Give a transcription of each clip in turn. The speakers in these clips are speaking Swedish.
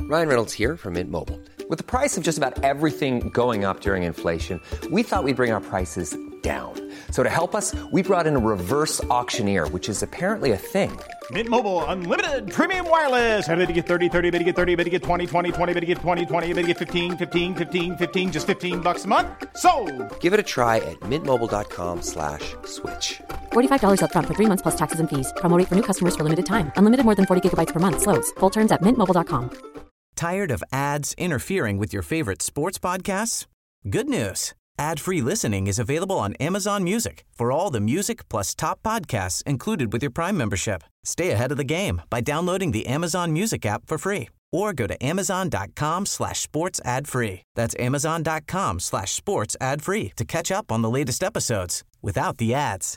Ryan Reynolds here from Mint Mobile. With the price of just about everything going up during inflation, we thought we'd bring our prices down. So to help us, we brought in a reverse auctioneer, which is apparently a thing. Mint Mobile Unlimited Premium Wireless. How to get 30, 30, bit to get 30, bit to get 20, 20, 20, bit to get 20, 20, bit to get 15, 15, 15, 15, just $15 a month? Sold! Give it a try at mintmobile.com/switch. $45 up front for 3 months plus taxes and fees. Promo rate for new customers for limited time. Unlimited more than 40 gigabytes per month. Slows full terms at mintmobile.com. Tired of ads interfering with your favorite sports podcasts? Good news. Ad-free listening is available on Amazon Music for all the music plus top podcasts included with your Prime membership. Stay ahead of the game by downloading the Amazon Music app for free or go to amazon.com/sports ad free. That's amazon.com/sports ad free to catch up on the latest episodes without the ads.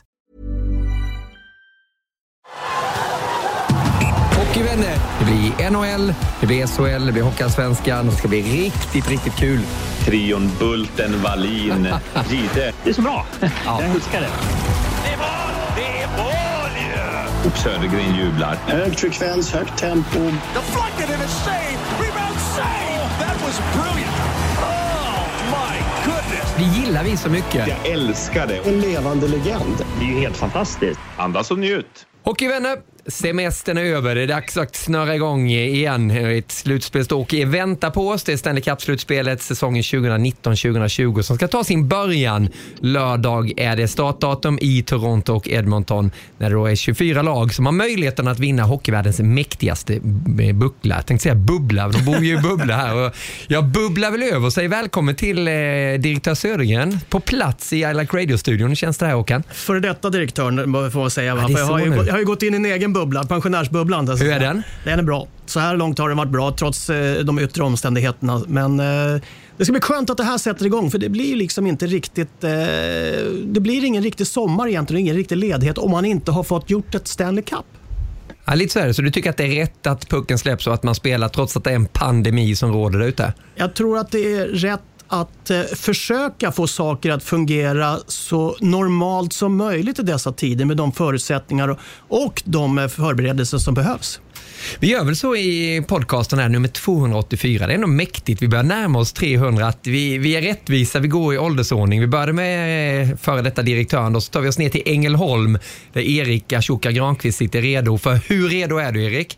Hockeyvänner, det blir NHL, det blir SHL, det blir Hockeyallsvenskan. Det ska bli riktigt, riktigt kul. Trion Bulten, Wallin, Gide. Det är så bra. Ja. Jag älskar det. Det är mål! Det är mål! Och Södergren jublar. Hög frekvens, högt tempo. Deflected and a save! Rebound save! That was brilliant! Oh my goodness! Det gillar vi så mycket. Jag älskar det. En levande legend. Det är ju helt fantastiskt. Andas och njut. Hockeyvänner, semestern är över. Det är dags att snöra igång igen. Ett slutspelsståk är vänta på oss. Det är Stanley Cup-slutspelet säsongen 2019-2020 som ska ta sin början. Lördag är det startdatum i Toronto och Edmonton när det då är 24 lag som har möjligheten att vinna hockeyvärldens mäktigaste buckla. Jag tänkte säga bubbla, de bor ju i bubbla här. Och jag bubblar väl över och säger välkommen till direktör Södergren på plats i I Like Radio-studion. Hur känns det här, Håkan? För detta direktören får jag säga. Ja, jag har ju gått in i en egen bubbla, pensionärsbubblan. Hur är den? Den är bra. Så här långt har den varit bra trots de yttre omständigheterna. Men det ska bli skönt att det här sätter igång, för det blir liksom inte riktigt det blir ingen riktig sommar egentligen, ingen riktig ledighet om man inte har fått gjort ett Stanley Cup. Ja, lite så är det. Så du tycker att det är rätt att pucken släpps och att man spelar trots att det är en pandemi som råder där ute? Jag tror att det är rätt att försöka få saker att fungera så normalt som möjligt i dessa tider med de förutsättningar och de förberedelser som behövs. Vi gör väl så i podcasten här nummer 284. Det är nog mäktigt. Vi börjar närma oss 300. Att vi är rättvisa, vi går i åldersordning. Vi började med före detta direktören och så tar vi oss ner till Ängelholm där Erik Ashoka Granqvist sitter redo. För hur redo är du, Erik?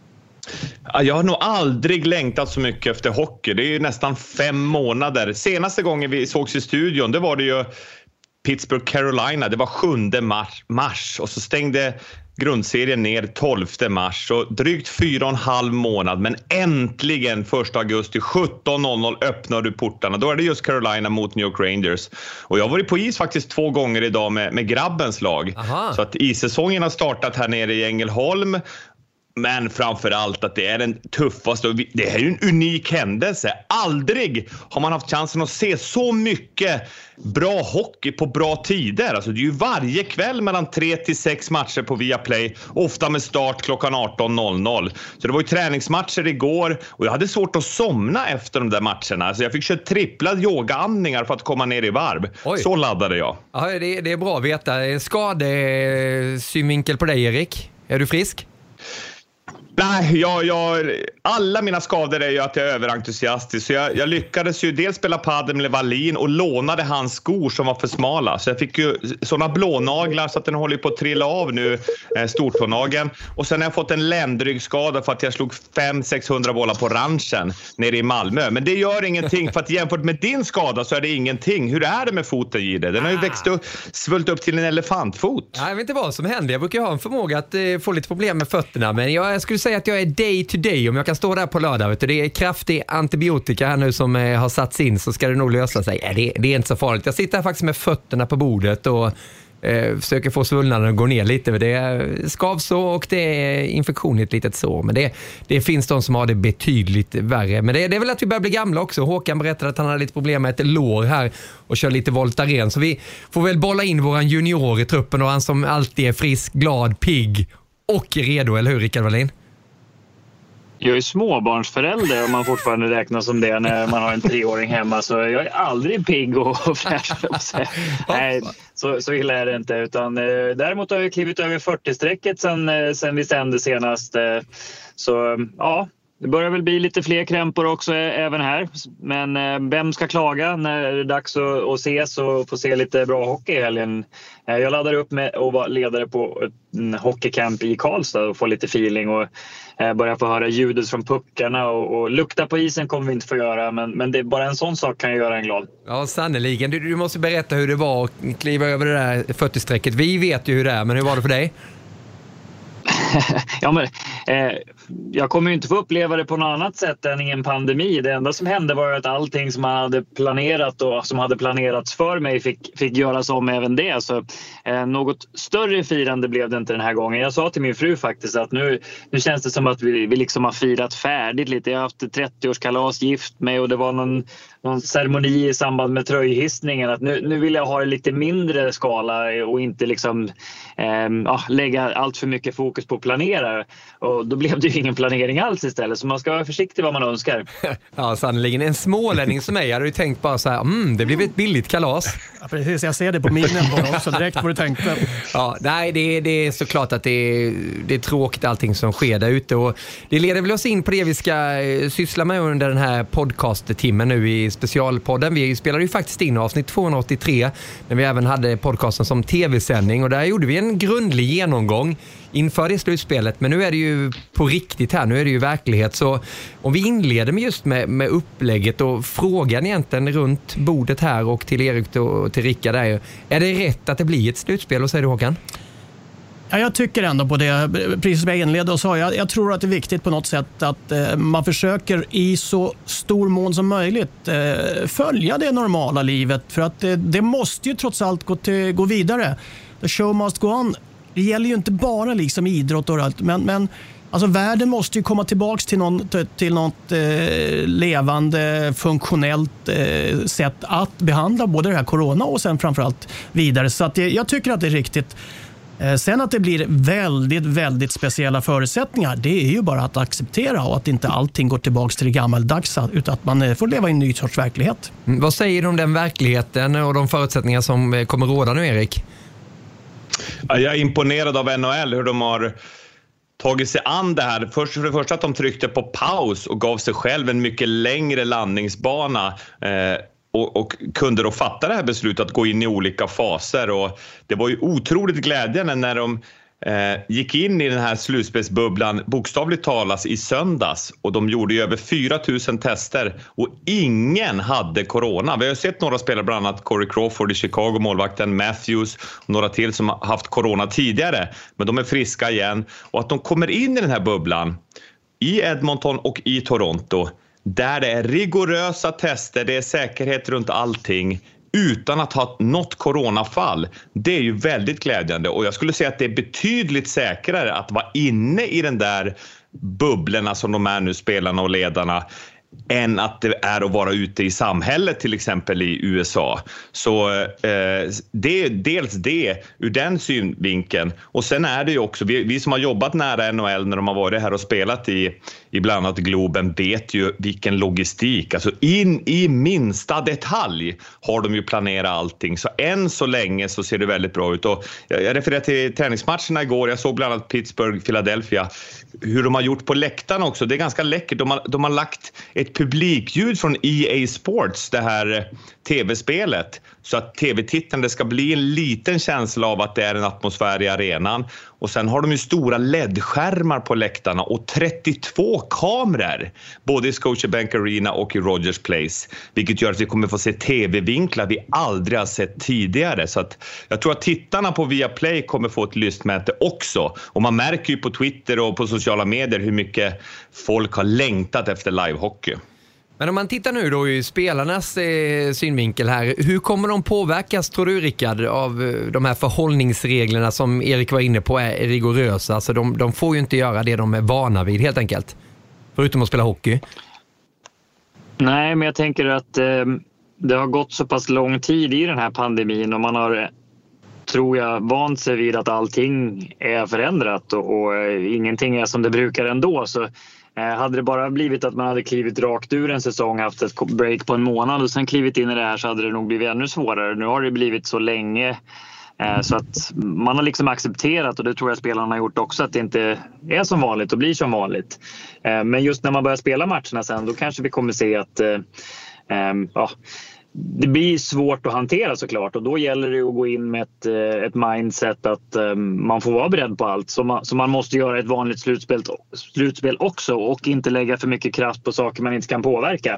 Jag har nog aldrig längtat så mycket efter hockey. Det är ju nästan 5 månader. Senaste gången vi sågs i studion, det var det ju Pittsburgh Carolina. Det var 7 mars och så stängde grundserien ner 12 mars. Och drygt 4,5 månad. Men äntligen 1 augusti 17:00 öppnar du portarna. Då är det just Carolina mot New York Rangers. Och jag har varit på is faktiskt 2 gånger idag med grabbens lag. Aha. Så att issäsongen har startat här nere i Ängelholm. Men framförallt att det är den tuffaste. Det är ju en unik händelse. Aldrig har man haft chansen att se så mycket bra hockey på bra tider. Alltså det är ju varje kväll mellan 3 till 6 matcher på Viaplay. Ofta med start klockan 18:00. Så det var ju träningsmatcher igår. Och jag hade svårt att somna efter de där matcherna. Så jag fick köra trippla yogaandningar för att komma ner i varv. Oj. Så laddade jag. Ja, det är bra att veta. Skadesynvinkel på dig, Erik. Är du frisk? Nej, alla mina skador är ju att jag är överentusiastisk. Så jag lyckades ju dels spela padel med Wallin och lånade hans skor som var för smala. Så jag fick ju sådana blånaglar så att den håller på att trilla av nu, stortånageln. Och sen har jag fått en ländryggskada för att jag slog 500-600 bollar på ranchen nere i Malmö. Men det gör ingenting, för att jämfört med din skada så är det ingenting. Hur är det med foten, Gide? Den har ju växt upp, svullt upp till en elefantfot. Ja, jag vet inte vad som händer. Jag brukar ha en förmåga att få lite problem med fötterna. Men jag skulle säga att jag är day to day. Om jag kan stå där på lördag, vet du, det är kraftig antibiotika här nu som har satts in, så ska det nog lösa sig. Det är inte så farligt. Jag sitter här faktiskt med fötterna på bordet och försöker få svullnaden att gå ner lite. Det är skavsår och det är infektion i ett litet sår. Men det finns de som har det betydligt värre. Men det är väl att vi börjar bli gamla också. Håkan berättade att han hade lite problem med ett lår här och kör lite Voltaren. Så vi får väl bolla in våran junior i truppen och han som alltid är frisk, glad, pigg och redo, eller hur, Rickard Wallin? Jag är småbarnsförälder om man fortfarande räknar som det när man har en 3-åring hemma. Så jag är aldrig pigg och fräsch. Nej, så illa är det inte. Utan, däremot har jag klivit över 40-strecket sen vi sände senast. Så ja, Det börjar väl bli lite fler krämpor också även här. Men vem ska klaga när det är dags att ses och få se lite bra hockey i helgen? Jag laddar upp med att vara ledare på en hockeycamp i Karlstad och få lite feeling och börja få höra ljudet från puckarna och lukta på isen kommer vi inte få göra. Men det är bara en sån sak kan göra en glad. Ja, sannoliken. Du måste berätta hur det var att kliva över det där 40-strecket. Vi vet ju hur det är, men hur var det för dig? Ja, men, jag kommer ju inte få uppleva det på något annat sätt än i en pandemi. Det enda som hände var att allting som man hade planerat och som hade planerats för mig fick göras om även det. Så något större firande blev det inte den här gången. Jag sa till min fru faktiskt att nu känns det som att vi liksom har firat färdigt lite. Jag har haft 30-årskalas, gift mig och det var någon ceremoni i samband med tröjhissningen. Att nu vill jag ha det lite mindre skala och inte liksom lägga allt för mycket fokus på att planera. Och då blev det ju ingen planering alls istället. Så man ska vara försiktig vad man önskar. Ja, sannoliken. En smålänning som mig hade ju tänkt bara så här, det blev ett billigt kalas. Ja, precis. Jag ser det på minen också direkt vad du tänkte. Ja, nej, det är såklart att det är tråkigt allting som sker där ute. Och det leder väl oss in på det vi ska syssla med under den här podcast-timmen nu i specialpodden. Vi spelade ju faktiskt in avsnitt 283 när vi även hade podcasten som tv-sändning och där gjorde vi en grundlig genomgång inför det slutspelet. Men nu är det ju på riktigt här, nu är det ju verklighet. Så om vi inleder med just med upplägget och frågan egentligen runt bordet här och till Erik och till Rickard är det rätt att det blir ett slutspel? Och säger du, Håkan? Ja, jag tycker ändå på det, precis som jag inledde och sa, jag tror att det är viktigt på något sätt att man försöker i så stor mån som möjligt följa det normala livet. För att det måste ju trots allt gå vidare. The show must go on. Det gäller ju inte bara liksom idrott och allt, men alltså världen måste ju komma tillbaks till något levande, funktionellt sätt att behandla både det här corona och sen framförallt vidare. Så att jag tycker att det är riktigt. Sen att det blir väldigt, väldigt speciella förutsättningar, det är ju bara att acceptera och att inte allting går tillbaka till det gammaldags utan att man får leva i en ny sorts verklighet. Vad säger du om den verkligheten och de förutsättningar som kommer råda nu, Erik? Jag är imponerad av NHL, hur de har tagit sig an det här. För det första att de tryckte på paus och gav sig själv en mycket längre landningsbana och kunde då fatta det här beslutet att gå in i olika faser. Och det var ju otroligt glädjande när de gick in i den här slutspelsbubblan bokstavligt talas i söndags, och de gjorde ju över 4 000 tester och ingen hade corona. Vi har sett några spelare, bland annat Corey Crawford i Chicago, målvakten Matthews och några till som har haft corona tidigare, men de är friska igen. Och att de kommer in i den här bubblan i Edmonton och i Toronto där det är rigorösa tester, det är säkerhet runt allting utan att ha något coronafall. Det är ju väldigt glädjande, och jag skulle säga att det är betydligt säkrare att vara inne i den där bubblorna som de är nu, spelarna och ledarna, än att det är att vara ute i samhället, till exempel i USA. Så det är dels det ur den synvinkeln. Och sen är det ju också, vi som har jobbat nära NHL när de har varit här och spelat i bland annat Globen, vet ju vilken logistik. Alltså in i minsta detalj har de ju planerat allting. Så än så länge så ser det väldigt bra ut. Och jag refererar till träningsmatcherna igår. Jag såg bland annat Pittsburgh, Philadelphia. Hur de har gjort på läktaren också. Det är ganska läckert. De har lagt ett publikljud från EA Sports, det här tv-spelet, så att tv-tittande ska bli en liten känsla av att det är en atmosfär i arenan. Och sen har de ju stora LED-skärmar på läktarna och 32 kameror både i Scotiabank Arena och i Rogers Place, vilket gör att vi kommer få se tv-vinklar vi aldrig har sett tidigare. Så att jag tror att tittarna på Viaplay kommer få ett lystmäte också, och man märker ju på Twitter och på sociala medier hur mycket folk har längtat efter livehockey. Men om man tittar nu då i spelarnas synvinkel här, hur kommer de påverkas, tror du, Rickard, av de här förhållningsreglerna som Erik var inne på är rigorösa? Alltså de får ju inte göra det de är vana vid helt enkelt, förutom att spela hockey. Nej, men jag tänker att det har gått så pass lång tid i den här pandemin och man har, tror jag, vant sig vid att allting är förändrat och ingenting är som det brukar ändå. Så hade det bara blivit att man hade klivit rakt ur en säsong, haft ett break på en månad och sen klivit in i det här, så hade det nog blivit ännu svårare. Nu har det blivit så länge Så att man har liksom accepterat, och det tror jag spelarna har gjort också, att det inte är som vanligt och blir som vanligt. Men just när man börjar spela matcherna sen, då kanske vi kommer se att det blir svårt att hantera såklart, och då gäller det att gå in med ett mindset att man får vara beredd på allt. Så man måste göra ett vanligt slutspel också, och inte lägga för mycket kraft på saker man inte kan påverka.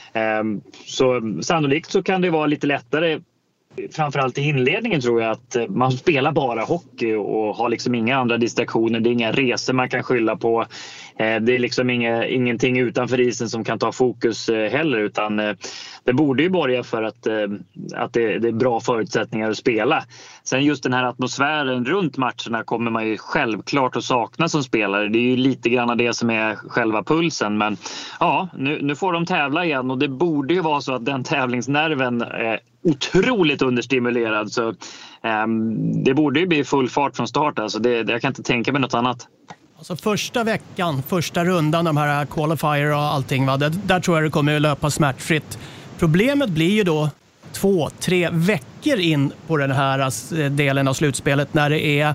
Så sannolikt så kan det vara lite lättare, framförallt i inledningen tror jag, att man spelar bara hockey och har liksom inga andra distraktioner. Det är inga resor man kan skylla på. Det är liksom ingenting utanför isen som kan ta fokus heller, utan det borde ju borga för att det är bra förutsättningar att spela. Sen just den här atmosfären runt matcherna kommer man ju självklart att sakna som spelare. Det är ju lite grann det som är själva pulsen, men ja, nu får de tävla igen, och det borde ju vara så att den tävlingsnerven är otroligt understimulerad, så det borde ju bli full fart från start. Alltså jag kan inte tänka mig något annat. Alltså första veckan, första rundan, de här qualifier och allting, där tror jag det kommer att löpa smärtfritt. Problemet blir ju då 2-3 veckor in på den här delen av slutspelet, när det är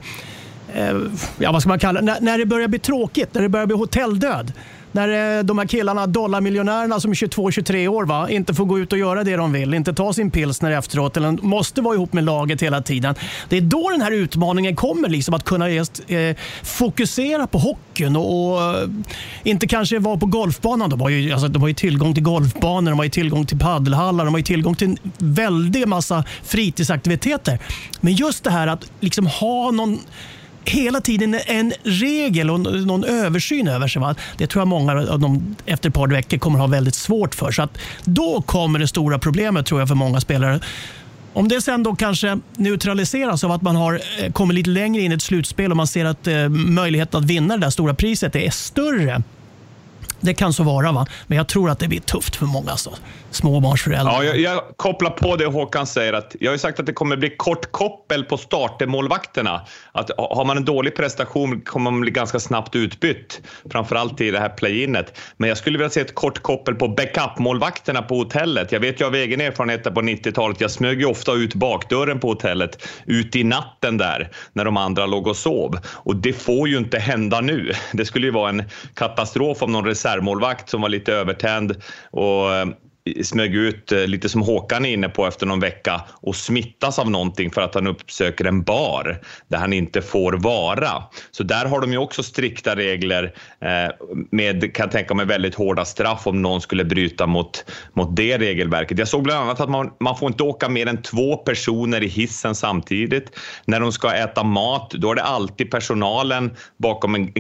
vad ska man kalla det? När det börjar bli tråkigt, när det börjar bli hotelldöd. När de här killarna, dollarmiljonärerna som är 22-23 år, inte får gå ut och göra det de vill, inte ta sin pilsner efteråt, eller måste vara ihop med laget hela tiden. Det är då den här utmaningen kommer, liksom, att kunna just fokusera på hockeyn och inte kanske vara på golfbanan. De har ju tillgång till golfbanor, de har ju tillgång till paddelhallar, de har ju tillgång till en väldig massa fritidsaktiviteter. Men just det här att liksom ha hela tiden en regel och någon översyn över sig, va? Det tror jag många av dem efter ett par veckor kommer ha väldigt svårt för. Så att då kommer det stora problemet, tror jag, för många spelare. Om det sen då kanske neutraliseras av att man har kommit lite längre in i ett slutspel och man ser att möjligheten att vinna det där stora priset är större. Det kan så vara, va? Men jag tror att det blir tufft för många småbarnsföräldrar. Ja, jag kopplar på det Håkan säger. Att jag har ju sagt att det kommer bli kort koppel på startermålvakterna. Att har man en dålig prestation kommer man bli ganska snabbt utbytt. Framförallt i det här play-inet. Men jag skulle vilja se ett kort koppel på backup-målvakterna på hotellet. Jag vet ju av egen erfarenhet på 90-talet. Jag smög ju ofta ut bakdörren på hotellet. Ut i natten där. När de andra låg och sov. Och det får ju inte hända nu. Det skulle ju vara en katastrof om någon reservmålvakt som var lite övertänd och smög ut lite som Håkan är inne på efter någon vecka och smittas av någonting för att han uppsöker en bar där han inte får vara. Så där har de ju också strikta regler med, kan jag tänka mig, väldigt hårda straff om någon skulle bryta mot det regelverket. Jag såg bland annat att man får inte åka mer än 2 personer i hissen samtidigt. När de ska äta mat, då är det alltid personalen bakom en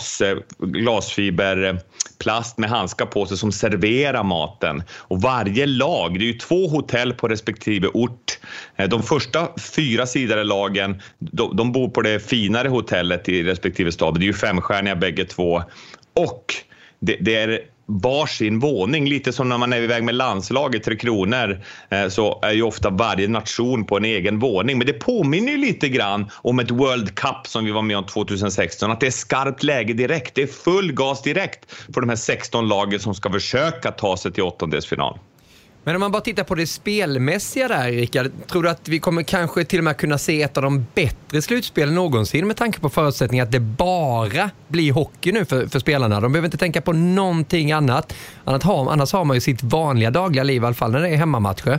glasfiberplast med handskar på sig som serverar maten. Och varje lag, det är ju 2 hotell på respektive ort. De första 4 sidade lagen, de bor på det finare hotellet i respektive stad. Det är ju 5-stjärniga bägge 2. Och det är varsin våning, lite som när man är iväg med landslaget 3 Kronor, så är ju ofta varje nation på en egen våning. Men det påminner ju lite grann om ett World Cup som vi var med om 2016, att det är skarpt läge direkt, det är full gas direkt för de här 16 lagen som ska försöka ta sig till åttondelsfinal. Men om man bara tittar på det spelmässiga där, Rickard, tror du att vi kommer kanske till och med kunna se ett av de bättre slutspelen någonsin med tanke på förutsättningen att det bara blir hockey nu för spelarna? De behöver inte tänka på någonting annat. Annars har man ju sitt vanliga dagliga liv, i alla fall när det är hemmamatcher.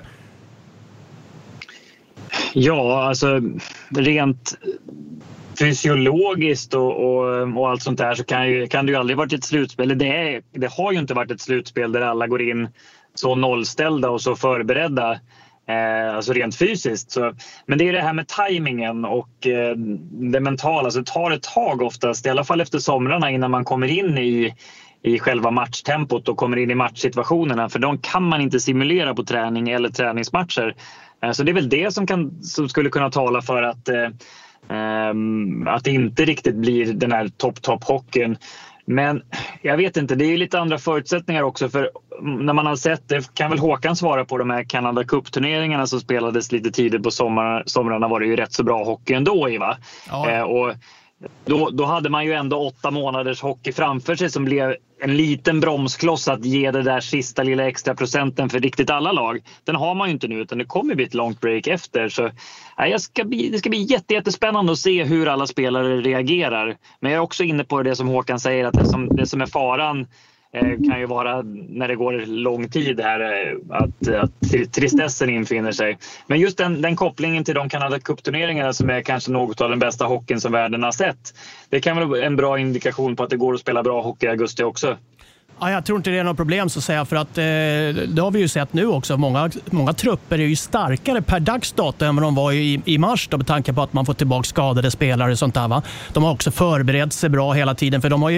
Ja, alltså rent fysiologiskt och allt sånt där så kan det ju aldrig varit ett slutspel. Det har ju inte varit ett slutspel där alla går in så nollställda och så förberedda, alltså rent fysiskt. Så, men det är det här med tajmingen och det mentala. Så det tar ett tag oftast, i alla fall efter somrarna, innan man kommer in i själva matchtempot och kommer in i matchsituationerna. För de kan man inte simulera på träning eller träningsmatcher. Så det är väl det som skulle kunna tala för att det inte riktigt blir den här topp-hockeyn. Men jag vet inte, det är lite andra förutsättningar också, för när man har sett, det kan väl Håkan svara på, de här Canada Cup-turneringarna som spelades lite tidigt på somrarna var det ju rätt så bra hockey ändå, va? Ja. Och Då hade man ju ändå 8 månaders hockey framför sig som blev en liten bromskloss att ge det där sista lilla extra procenten för riktigt alla lag. Den har man ju inte nu, utan det kommer bli ett långt break efter. Så det ska bli jättespännande att se hur alla spelare reagerar. Men jag är också inne på det som Håkan säger, att det som är faran kan ju vara när det går lång tid här att tristessen infinner sig. Men just den kopplingen till de Canada Cup-turneringarna som är kanske något av den bästa hockeyn som världen har sett. Det kan vara en bra indikation på att det går att spela bra hockey i augusti också. Ja, jag tror inte det är något problem så att säga, för att det har vi ju sett nu också. Många trupper är ju starkare per dags datum än vad de var i mars då, med tanke på att man får tillbaka skadade spelare och sånt där, va? De har också förberett sig bra hela tiden, för de har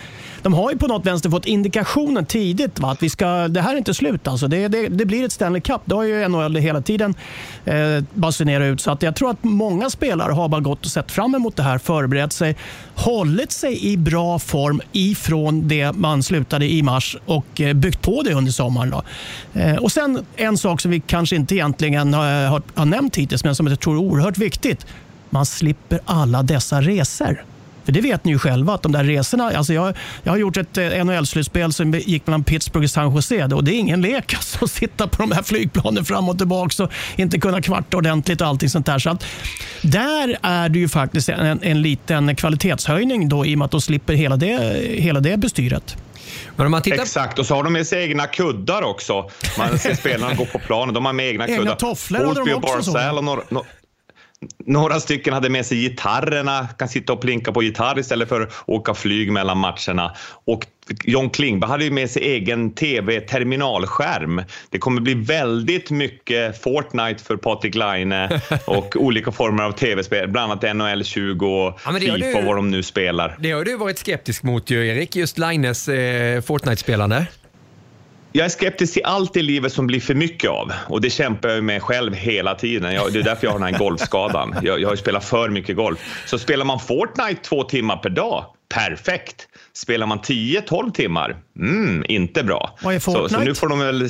ju på något vänster fått indikationen tidigt, va? Att det här är inte slut alltså. Det blir ett Stanley Cup. Det har ju NHL hela tiden basunerat ut, så att jag tror att många spelare har bara gått och sett fram emot det här, förberett sig, hållit sig i bra form ifrån det man slutade i mars och byggt på det under sommaren då. Och sen en sak som vi kanske inte egentligen har nämnt hittills, men som jag tror är oerhört viktigt. Man slipper alla dessa resor. För det vet ni ju själva att de där resorna, alltså jag har gjort ett NHL-slutspel som gick mellan Pittsburgh och San Jose, och det är ingen lek alltså, att sitta på de här flygplanen fram och tillbaka och inte kunna kvarta ordentligt och allting sånt där. Så att där är det ju faktiskt en liten kvalitetshöjning då, i och med att de slipper hela det bestyret. Men om man tittar... Exakt, och så har de med sig egna kuddar också. Man ser spelarna gå på planen, de har med egna kuddar. Tofflor hade de också. Några stycken hade med sig gitarrerna, kan sitta och plinka på gitarr istället för att åka flyg mellan matcherna. Och John Klingberg hade ju med sig egen tv-terminalskärm. Det kommer bli väldigt mycket Fortnite för Patrik Laine och olika former av tv-spel, bland annat NHL 20 och FIFA och vad de nu spelar. Det har du varit skeptisk mot ju, Erik, just Laines Fortnite-spelande. Jag är skeptisk till allt i livet som blir för mycket av. Och det kämpar jag med själv hela tiden. Det är därför jag har den här golfskadan. Jag har ju spelat för mycket golf. Så spelar man Fortnite 2 timmar per dag, perfekt. Spelar man 10-12 timmar, inte bra. Vad är Fortnite? Så nu får de väl...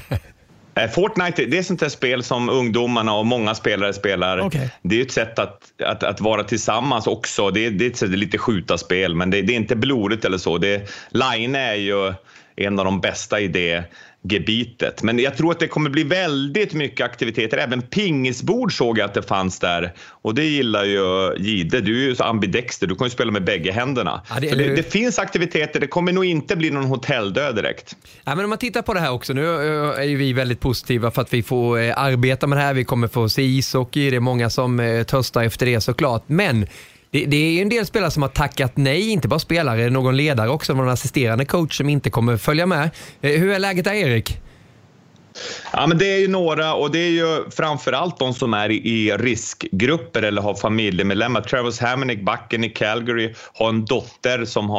Fortnite, det är sånt här spel som ungdomarna och många spelare spelar. Okay. Det är ett sätt att vara tillsammans också. Det är lite skjutarspel, men det är inte blodigt eller så. Line är ju en av de bästa i det gebitet. Men jag tror att det kommer bli väldigt mycket aktiviteter. Även pingisbord såg jag att det fanns där. Och det gillar ju Gide. Du är ju så ambidexter. Du kan ju spela med bägge händerna. Ja, det finns aktiviteter. Det kommer nog inte bli någon hotelldöd direkt. Ja, men om man tittar på det här också. Nu är ju vi väldigt positiva för att vi får arbeta med det här. Vi kommer få se ishockey. Det är många som törstar efter det såklart. Men det är en del spelare som har tackat nej, inte bara spelare, någon ledare också, någon assisterande coach som inte kommer följa med. Hur är läget där, Erik? Ja, men det är ju några, och det är ju framförallt de som är i riskgrupper eller har familjemedlemmar. Travis Hamonic, backen i Calgary, har en dotter som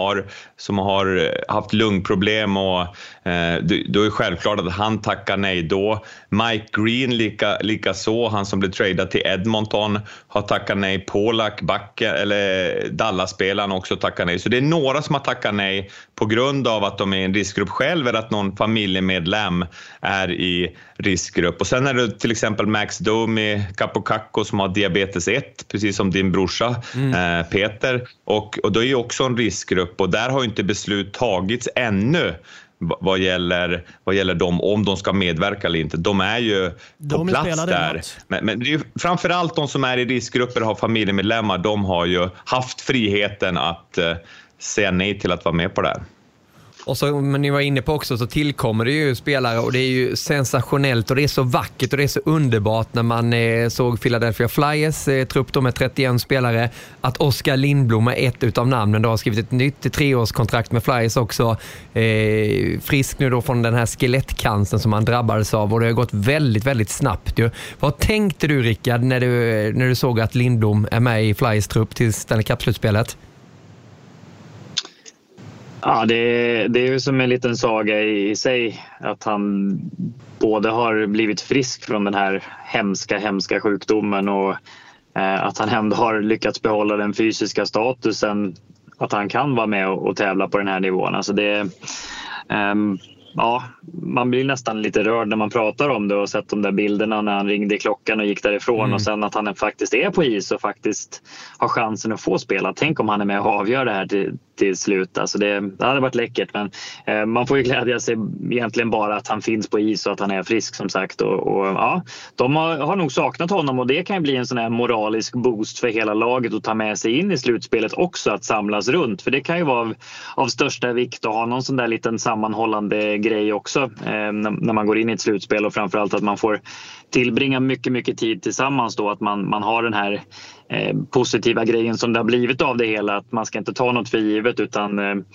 har haft lungproblem, och då är det självklart att han tackar nej då. Mike Green lika så, han som blev tradad till Edmonton, har tackat nej. Polak, backen, eller Dallas-spelaren också tackar nej. Så det är några som har tackat nej på grund av att de är i en riskgrupp själv, eller att någon familjemedlem är i riskgrupp. Och sen är det till exempel Max Domi Kapokakko som har diabetes 1, precis som din brorsa Peter. Och då är ju också en riskgrupp, och där har inte beslut tagits ännu vad gäller dem, om de ska medverka eller inte. De är ju på plats där. Men det är ju framförallt de som är i riskgrupper och har familjemedlemmar, de har ju haft friheten att säga nej till att vara med på det här. Och som ni var inne på också, så tillkommer det ju spelare, och det är ju sensationellt och det är så vackert och det är så underbart när man såg Philadelphia Flyers trupp då med 31 spelare, att Oskar Lindblom är ett utav namnen. Då har skrivit ett nytt 3-årskontrakt med Flyers också, frisk nu då från den här skelettcancern som han drabbades av, och det har gått väldigt, väldigt snabbt ju. Vad tänkte du, Rickard, när du såg att Lindblom är med i Flyers trupp till Stanley Cup-slutspelet? Ja, det är ju som en liten saga i sig att han både har blivit frisk från den här hemska sjukdomen, och att han ändå har lyckats behålla den fysiska statusen, att han kan vara med och tävla på den här nivån. Alltså ja, man blir nästan lite rörd när man pratar om det och sett de där bilderna när han ringde i klockan och gick därifrån och sen att han faktiskt är på is och faktiskt har chansen att få spela. Tänk om han är med och avgör det här till slut. Alltså det hade varit läckert, men man får ju glädja sig egentligen bara att han finns på is och att han är frisk som sagt. Och ja, de har nog saknat honom och det kan ju bli en sån här moralisk boost för hela laget att ta med sig in i slutspelet också, att samlas runt. För det kan ju vara av största vikt att ha någon sån där liten sammanhållande grej också när man går in i ett slutspel, och framförallt att man får tillbringa mycket tid tillsammans då, att man har den här positiva grejen som det har blivit av det hela, att man ska inte ta något för givet utan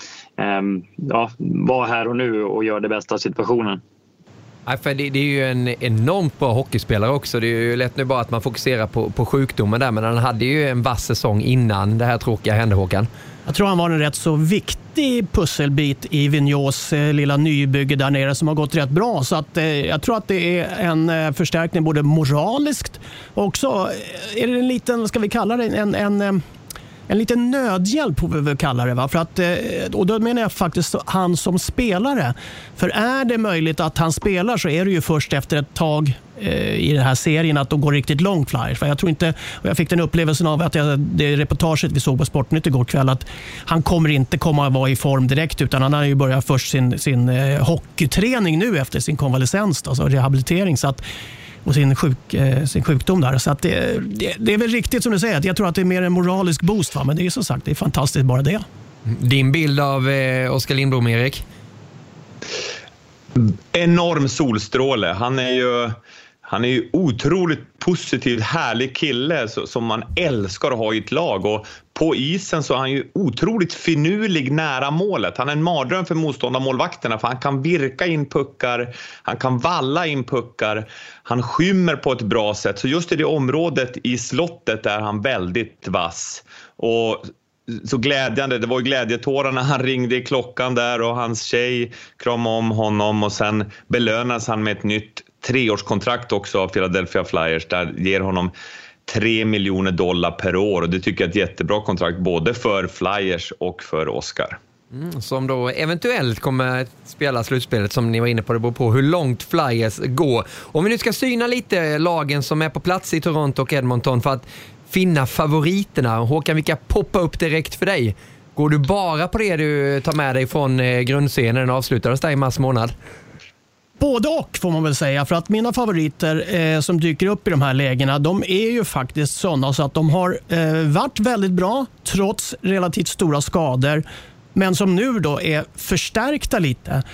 vara här och nu och göra det bästa av situationen. Ja, för det är ju en enormt bra hockeyspelare också. Det är ju lätt nu bara att man fokuserar på sjukdomen där, men han hade ju en vass säsong innan det här tråkiga hände, Håkan. Jag tror han var en rätt så viktig pusselbit i Vigneaus lilla nybygge där nere som har gått rätt bra. Så att, jag tror att det är en förstärkning både moraliskt och också är det en liten, ska vi kalla det, en liten nödhjälp får vi väl kalla det, va? För att, och då menar jag faktiskt han som spelare. För är det möjligt att han spelar så är det ju först efter ett tag i den här serien att de går riktigt långt Flyers. För jag tror inte, och jag fick den upplevelsen av att det reportaget vi såg på Sportnytt igår kväll, att han kommer inte komma att vara i form direkt, utan han har ju börjat först sin hockeyträning nu efter sin konvalescens, alltså rehabilitering, så att, och sin sjukdom där. Så att det är väl riktigt som du säger, att jag tror att det är mer en moralisk boost, va? Men det är som sagt, det är fantastiskt bara det. Din bild av Oskar Lindblom, Erik? Enorm solstråle. Han är ju otroligt positiv, härlig kille som man älskar att ha i ett lag, och på isen så är han ju otroligt finurlig nära målet. Han är en mardröm för motståndarmålvakterna, för han kan virka in puckar, han kan valla in puckar, han skymmer på ett bra sätt. Så just i det området i slottet är han väldigt vass. Och så glädjande, det var ju glädjetårar när han ringde i klockan där och hans tjej kramade om honom, och sen belönas han med ett nytt 3-årskontrakt också av Philadelphia Flyers där ger honom $3 miljoner per år, och det tycker jag är ett jättebra kontrakt både för Flyers och för Oscar. Som då eventuellt kommer spela slutspelet, som ni var inne på, det beror på hur långt Flyers går. Om vi nu ska syna lite lagen som är på plats i Toronto och Edmonton för att finna favoriterna. Håkan, vilka poppar upp direkt för dig? Går du bara på det du tar med dig från grundserien när den avslutades där i mars månad? Både och får man väl säga, för att mina favoriter som dyker upp i de här lägena, de är ju faktiskt sådana så att de har varit väldigt bra trots relativt stora skador, men som nu då är förstärkta lite.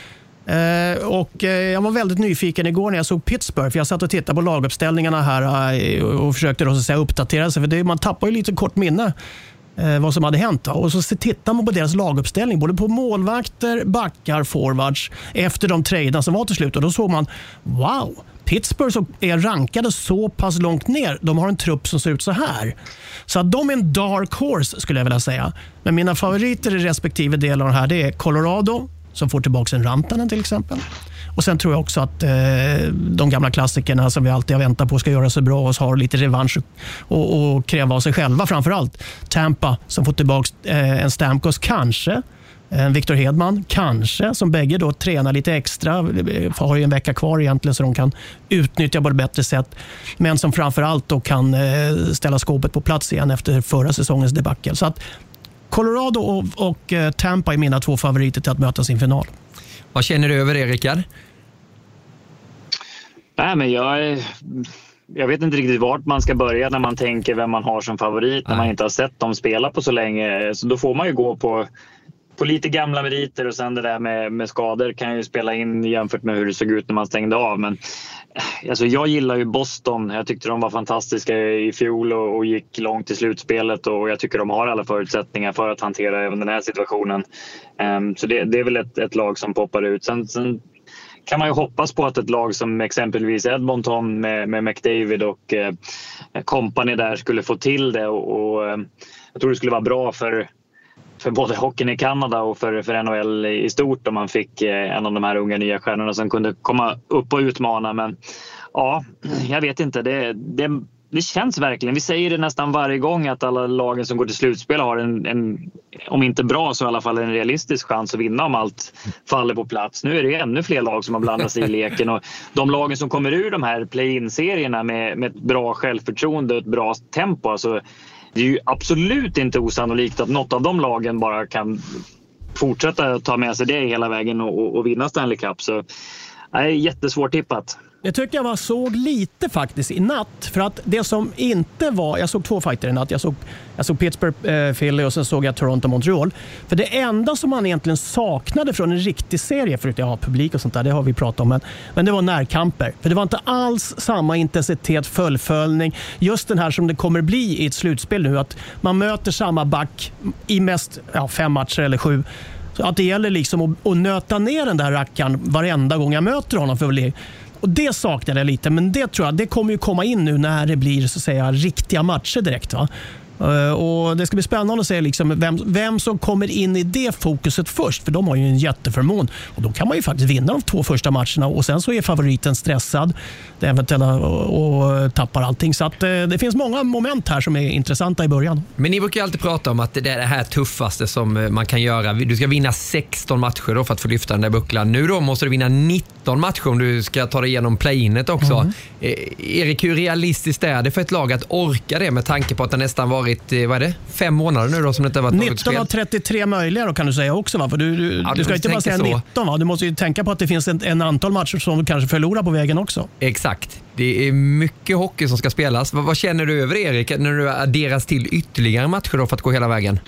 Jag var väldigt nyfiken igår när jag såg Pittsburgh, för jag satt och tittade på laguppställningarna här och försökte då så att säga uppdatera sig, för man tappar ju lite kort minne vad som hade hänt. Och så tittar man på deras laguppställning, både på målvakter, backar, forwards, efter de traderna som var till slut, och då såg man, wow, Pittsburgh som är rankade så pass långt ner, de har en trupp som ser ut så här. Så att de är en dark horse skulle jag vilja säga. Men mina favoriter i respektive delar av det här, det är Colorado, som får tillbaka en Rantanen till exempel. Och sen tror jag också att de gamla klassikerna som vi alltid har väntat på ska göra sig bra och har lite revansch och kräva av sig själva framförallt. Tampa som får tillbaka en Stamkos kanske, en Victor Hedman kanske, som bägge då tränar lite extra, har ju en vecka kvar egentligen så de kan utnyttja på ett bättre sätt, men som framförallt då kan ställa skåpet på plats igen efter förra säsongens debacle. Så att Colorado och Tampa är mina två favoriter till att möta sin final. Vad känner du över det, Rickard? Nej, men jag vet inte riktigt vart man ska börja när man tänker vem man har som favorit, när man inte har sett dem spela på så länge. Så då får man ju gå på lite gamla meriter, och sen det där med skador kan ju spela in jämfört med hur det såg ut när man stängde av. Men alltså, jag gillar ju Boston. Jag tyckte de var fantastiska i fjol och gick långt i slutspelet, och jag tycker de har alla förutsättningar för att hantera även den här situationen. Så det är väl ett lag som poppar ut. Sen kan man ju hoppas på att ett lag som exempelvis Edmonton med McDavid och company där skulle få till det, och jag tror det skulle vara bra för både hockeyn i Kanada och för NHL i stort om man fick en av de här unga nya stjärnorna som kunde komma upp och utmana. Men ja, jag vet inte. Det det känns verkligen. Vi säger det nästan varje gång att alla lagen som går till slutspel har en om inte bra så i alla fall en realistisk chans att vinna om allt faller på plats. Nu är det ännu fler lag som har blandat sig i leken, och de lagen som kommer ur de här play-in-serierna med ett bra självförtroende och ett bra tempo, alltså, det är ju absolut inte osannolikt att något av de lagen bara kan fortsätta ta med sig det hela vägen och vinna Stanley Cup. Så det är jättesvårt tippat. Det tycker jag såg lite faktiskt i natt. För att det som inte var... Jag såg 2 fighter i natt. Jag såg Pittsburgh, Philly och sen såg jag Toronto, Montreal. För det enda som man egentligen saknade från en riktig serie, för att jag har publik och sånt där, det har vi pratat om. Men det var närkamper. För det var inte alls samma intensitet, fullföljning. Just den här som det kommer bli i ett slutspel nu. Att man möter samma back i mest 5 matcher eller 7. Så att det gäller liksom att nöta ner den där rackaren varenda gång jag möter honom för att bli... Och det saknade jag lite, men det tror jag det kommer ju komma in nu när det blir så att säga riktiga matcher direkt, va? Och det ska bli spännande att se liksom vem som kommer in i det fokuset först, för de har ju en jätteförmån och då kan man ju faktiskt vinna de 2 första matcherna och sen så är favoriten stressad och tappar allting, så att det finns många moment här som är intressanta i början. Men ni brukar ju alltid prata om att det är det här tuffaste som man kan göra. Du ska vinna 16 matcher då för att få lyfta den där bucklan. Nu då måste du vinna 19 matcher om du ska ta dig igenom play-inet också. Erik, hur realistiskt är det för ett lag att orka det med tanke på att det nästan varit 5 månader nu då som det inte har varit 19 av 33 möjliga då kan du säga också, va? För du ska inte bara säga 19, va? Du måste ju tänka på att det finns en antal matcher som du kanske förlorar på vägen också. Exakt. Det är mycket hockey som ska spelas. Vad känner du över, Erik, när du adderas till ytterligare matcher då för att gå hela vägen?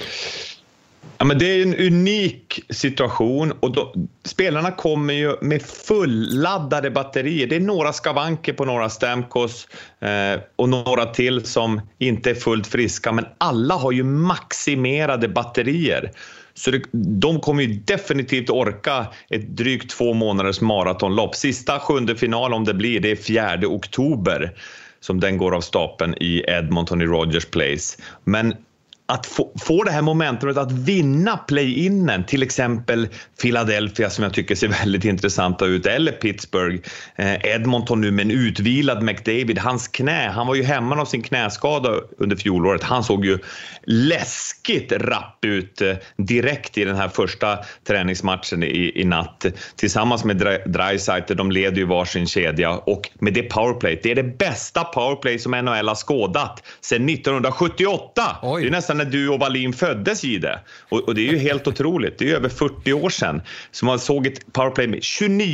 Ja, men det är en unik situation och spelarna kommer ju med fulladdade batterier. Det är några skavanker på några Stamkos och några till som inte är fullt friska, men alla har ju maximerade batterier. Så de kommer ju definitivt orka ett drygt 2 månaders maratonlopp. Sista 7:e final om det blir, det är 4 oktober som den går av stapeln i Edmonton i Rogers Place. Men att få det här momentumet att vinna play-innen, till exempel Philadelphia som jag tycker ser väldigt intressanta ut, eller Pittsburgh, Edmonton nu med en utvilad McDavid, hans knä, han var ju hemma av sin knäskada under fjolåret, han såg ju läskigt rapp ut direkt i den här första träningsmatchen i natt, tillsammans med Draisaitl, de leder ju varsin kedja, och med det powerplay, det är det bästa powerplay som NHL har skådat sedan 1978. Oj. Det är nästan när du och Wallin föddes i det. Och det är ju helt otroligt. Det är över 40 år sedan som man såg ett powerplay med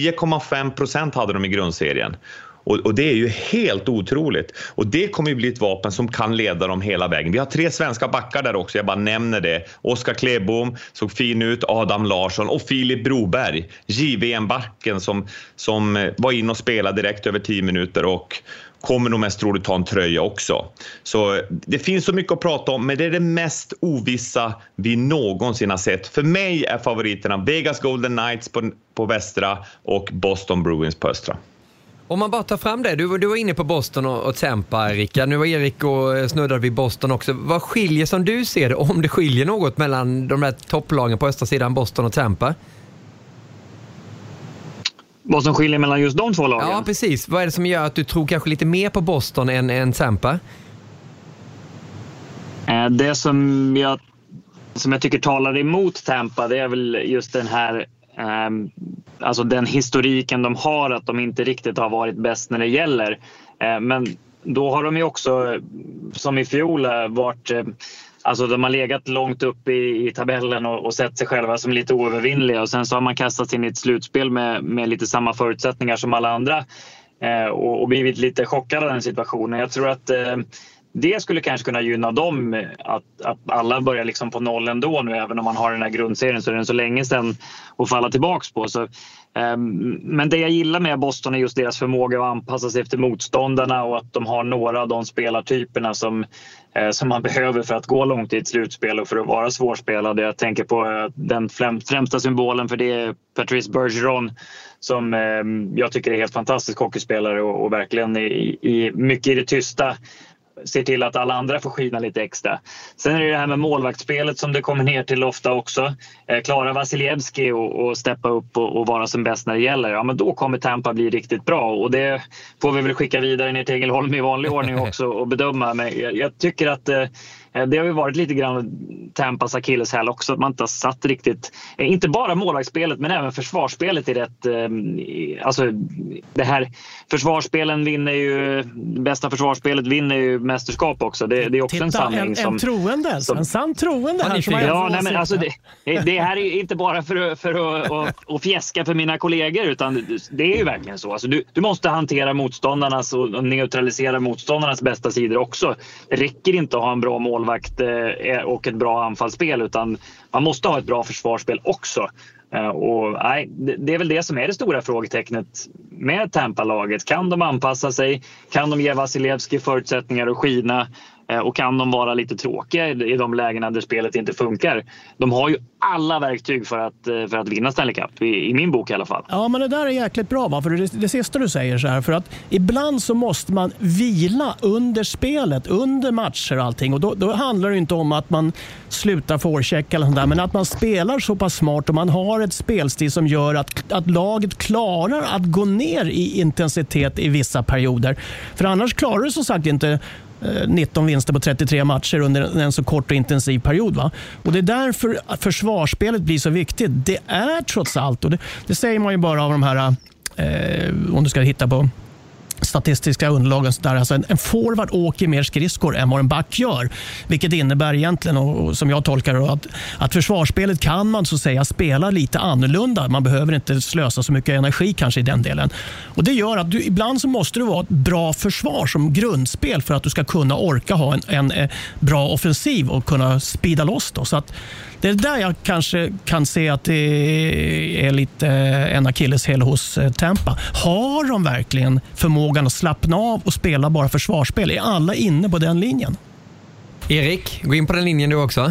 29,5% hade de i grundserien. Och det är ju helt otroligt. Och det kommer ju bli ett vapen som kan leda dem hela vägen. Vi har 3 svenska backar där också, jag bara nämner det. Oskar Klebom såg fin ut, Adam Larsson och Filip Broberg. JVM-backen som var in och spelade direkt över 10 minuter och kommer nog mest troligt ta en tröja också. Så det finns så mycket att prata om, men det är det mest ovissa vi någonsin har sett. För mig är favoriterna Vegas Golden Knights på västra och Boston Bruins på östra. Om man bara tar fram det, du var inne på Boston och Tampa, Erika. Nu var Erik och snuddade vid Boston också. Vad skiljer som du ser det, om det skiljer något mellan de där topplagen på östra sidan, Boston och Tampa? Vad som skiljer mellan just de 2 lagen? Ja, precis. Vad är det som gör att du tror kanske lite mer på Boston än Tampa? Det som jag tycker talar emot Tampa, det är väl just den här alltså den historiken de har, att de inte riktigt har varit bäst när det gäller. Men då har de ju också, som i fjol, varit... Alltså de har legat långt upp i tabellen och sett sig själva som lite oövervinnliga. Och sen så har man kastat in i ett slutspel med lite samma förutsättningar som alla andra. Och blivit lite chockade av den situationen. Jag tror att det skulle kanske kunna gynna dem, att alla börjar liksom på noll ändå nu. Även om man har den här grundserien så är den så länge sedan att falla tillbaks på. Så, men det jag gillar med Boston är just deras förmåga att anpassa sig efter motståndarna. Och att de har några av de spelartyperna som man behöver för att gå långt i ett slutspel och för att vara svårspelade. Jag tänker på den främsta symbolen för det är Patrice Bergeron, som jag tycker är helt fantastisk hockeyspelare och verkligen i mycket i det tysta ser till att alla andra får skina lite extra. Sen är det här med målvaktsspelet som det kommer ner till ofta också. Klarar Vasilevski och steppa upp och vara som bäst när det gäller, ja men då kommer Tampa bli riktigt bra, och det får vi väl skicka vidare ner till Ängelholm i vanlig ordning också och bedöma. Men jag tycker att det har ju varit lite grann Tampas akilleshäl också, att man inte har satt riktigt, inte bara målvaktsspelet men även försvarsspelet i rätt, alltså det här försvarsspelen vinner ju, bästa försvarsspelet vinner ju mästerskap också. Det är också en sanning som en sann troende här som ja, nej, men alltså det här är inte bara för att fjäska för mina kollegor, utan det är ju verkligen så. Alltså du måste hantera motståndarnas och neutralisera motståndarnas bästa sidor också. Det räcker inte att ha en bra målvakt och ett bra anfallsspel, utan man måste ha ett bra försvarsspel också. Och nej, det är väl det som är det stora frågetecknet med Tampa-laget. Kan de anpassa sig? Kan de ge Vasilevski förutsättningar att skina? Och kan de vara lite tråkiga i de lägena där spelet inte funkar? De har ju alla verktyg för att vinna Stanley Cup, i min bok i alla fall. Ja, men det där är jäkligt bra, va? För det sista du säger så här, för att ibland så måste man vila under spelet, under matcher och allting, och då handlar det inte om att man slutar forecheck eller sånt där, men att man spelar så pass smart och man har ett spelstil som gör att laget klarar att gå ner i intensitet i vissa perioder. För annars klarar du som sagt inte 19 vinster på 33 matcher under en så kort och intensiv period, va? Och det är därför att försvarsspelet blir så viktigt. Det är trots allt, och det säger man ju bara av de här om du ska hitta på statistiska underlagen så där, alltså en forward åker mer skridskor än vad en back gör, vilket innebär egentligen, och som jag tolkar det, att försvarsspelet kan man så att säga spela lite annorlunda. Man behöver inte slösa så mycket energi kanske i den delen, och det gör att ibland så måste du ha ett bra försvar som grundspel för att du ska kunna orka ha en bra offensiv och kunna speeda loss då. Så att det är där jag kanske kan se att det är lite en akilleshäl hos Tampa. Har de verkligen förmågan att slappna av och spela bara försvarsspel? Är alla inne på den linjen? Erik, gå in på den linjen du också.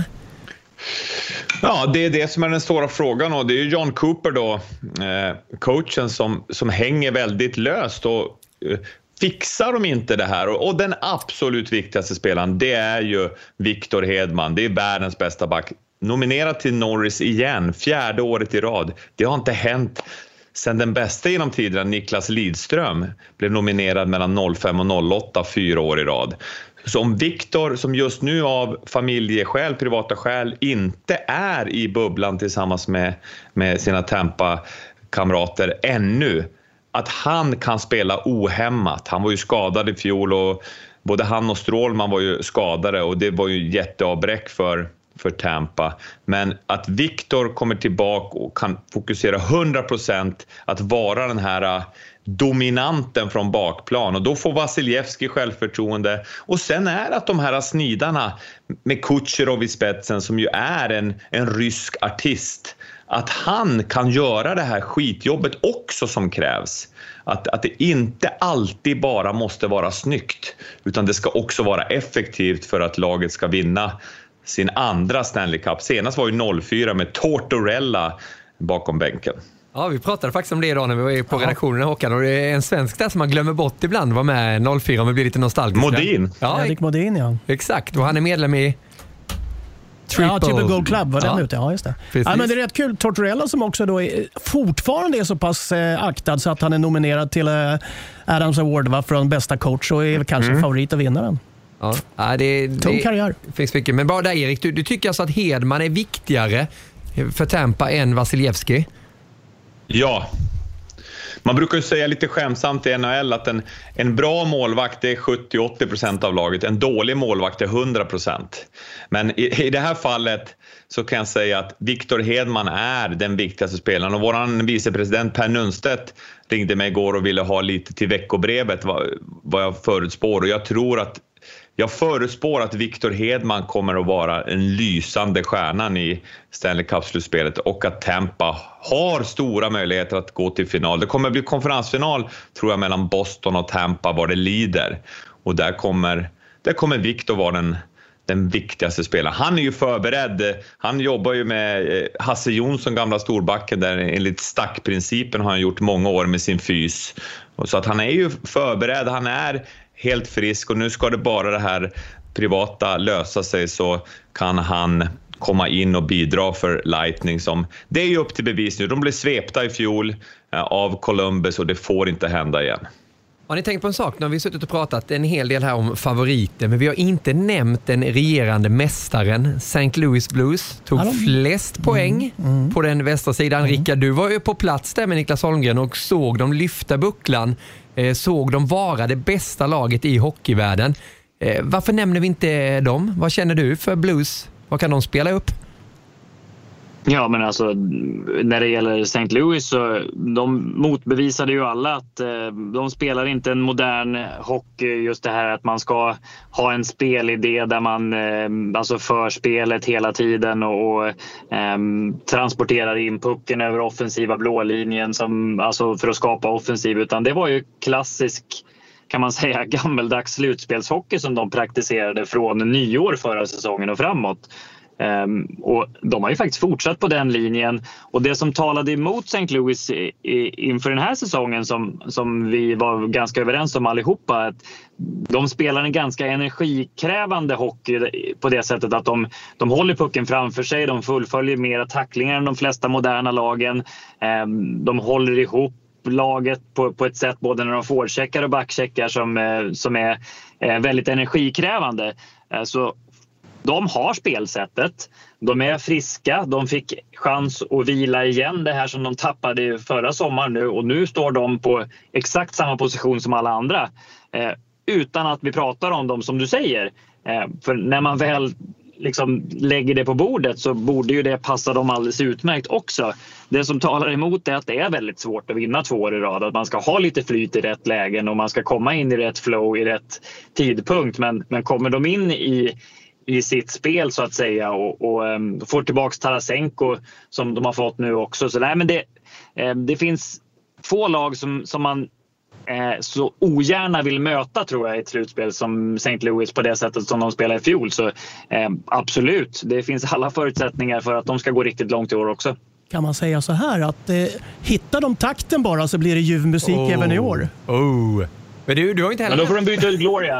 Ja, det är det som är den stora frågan, och det är ju John Cooper då, coachen som hänger väldigt löst, och fixar de inte det här, och den absolut viktigaste spelaren, det är ju Victor Hedman. Det är världens bästa back, nominerad till Norris igen, 4:e året i rad. Det har inte hänt sen den bästa genom tiden, Niklas Lidström, blev nominerad mellan 05 och 08 4 år i rad. Så om Victor, som just nu av familjeskäl, privata skäl, inte är i bubblan tillsammans med sina Tampa-kamrater ännu, att han kan spela ohämmat. Han var ju skadad i fjol, och både han och Strålman var ju skadade, och det var ju jätteavbräck för Tampa. Men att Victor kommer tillbaka och kan fokusera 100% att vara den här dominanten från bakplan, och då får Vasilevski självförtroende. Och sen är det att de här snidarna med Kucherov i spetsen, som ju är en rysk artist, att han kan göra det här skitjobbet också som krävs. Att det inte alltid bara måste vara snyggt, utan det ska också vara effektivt för att laget ska vinna sin andra Stanley Cup. Senast var ju 04 med Tortorella bakom bänken. Ja, vi pratade faktiskt om det idag när vi var på redaktionen, Håkan, och det är en svensk där som man glömmer bort ibland var med 04, om vi blir lite nostalgiska. Modin. Ja, Erik Modin, ja. Exakt, och han är medlem i Triple Gold Club, var den ute? Ja, just det. Ja, men det är rätt kul. Tortorella, som också då fortfarande är så pass aktad så att han är nominerad till Adams Award, va, från bästa coach, och är kanske favorit att vinna den. Ja, tung karriär. Finns mycket. Men bara där, Erik, du tycker alltså att Hedman är viktigare för Tampa än Vasilevski? Ja. Man brukar ju säga lite skämsamt i NHL att en bra målvakt är 70-80% av laget. En dålig målvakt är 100%. Men i det här fallet så kan jag säga att Victor Hedman är den viktigaste spelaren. Och våran vicepresident Per Nunstedt ringde mig igår och ville ha lite till veckobrevet vad jag förutspår. Och jag förutspår att Victor Hedman kommer att vara en lysande stjärnan i Stanley Cup-slutspelet, och att Tampa har stora möjligheter att gå till final. Det kommer att bli konferensfinal, tror jag, mellan Boston och Tampa vad det lider. Och där kommer Victor vara den viktigaste spelaren. Han är ju förberedd. Han jobbar ju med Hasse Jonsson, gamla storbacken, där enligt stackprincipen har han gjort många år med sin fys. Och så att han är ju förberedd. Han är helt frisk och nu ska det bara det här privata lösa sig, så kan han komma in och bidra för Lightning. Det är ju upp till bevis nu. De blev svepta i fjol av Columbus och det får inte hända igen. Har ni tänkt på en sak? Nu har vi suttit och pratat en hel del här om favoriter, men vi har inte nämnt den regerande mästaren. St. Louis Blues tog flest poäng på den västra sidan. Rickard, du var ju på plats där med Niklas Holmgren och såg dem lyfta bucklan. Såg dem vara det bästa laget i hockeyvärlden. Varför nämner vi inte dem? Vad känner du för Blues? Vad kan de spela upp? Ja, men alltså när det gäller St. Louis så de motbevisade ju alla att de spelar inte en modern hockey, just det här att man ska ha en spelidé där man alltså för spelet hela tiden och transporterar in pucken över offensiva blålinjen alltså för att skapa offensiv, utan det var ju klassisk, kan man säga, gammeldags slutspelshockey som de praktiserade från nyår förra säsongen och framåt. Och de har ju faktiskt fortsatt på den linjen, och det som talade emot St. Louis inför den här säsongen som vi var ganska överens om allihopa, att de spelar en ganska energikrävande hockey på det sättet att de håller pucken framför sig, de fullföljer mera tacklingar än de flesta moderna lagen, de håller ihop laget på ett sätt både när de forecheckar och backcheckar som är väldigt energikrävande. Så de har spelsättet, de är friska, de fick chans att vila igen det här som de tappade förra sommaren nu, och nu står de på exakt samma position som alla andra utan att vi pratar om dem som du säger. För när man väl liksom lägger det på bordet så borde ju det passa dem alldeles utmärkt också. Det som talar emot är att det är väldigt svårt att vinna 2 år i rad. Att man ska ha lite flyt i rätt lägen och man ska komma in i rätt flow i rätt tidpunkt. Men kommer de in i sitt spel så att säga och får tillbaka Tarasenko som de har fått nu också. Så nej, men det finns få lag som man så ogärna vill möta, tror jag, i ett slutspel som St. Louis på det sättet som de spelar i fjol. Så absolut, det finns alla förutsättningar för att de ska gå riktigt långt i år också. Kan man säga så här att hittar de takten bara så blir det ljuv musik även i år? Men du har inte heller... Men då får de byta ut Gloria.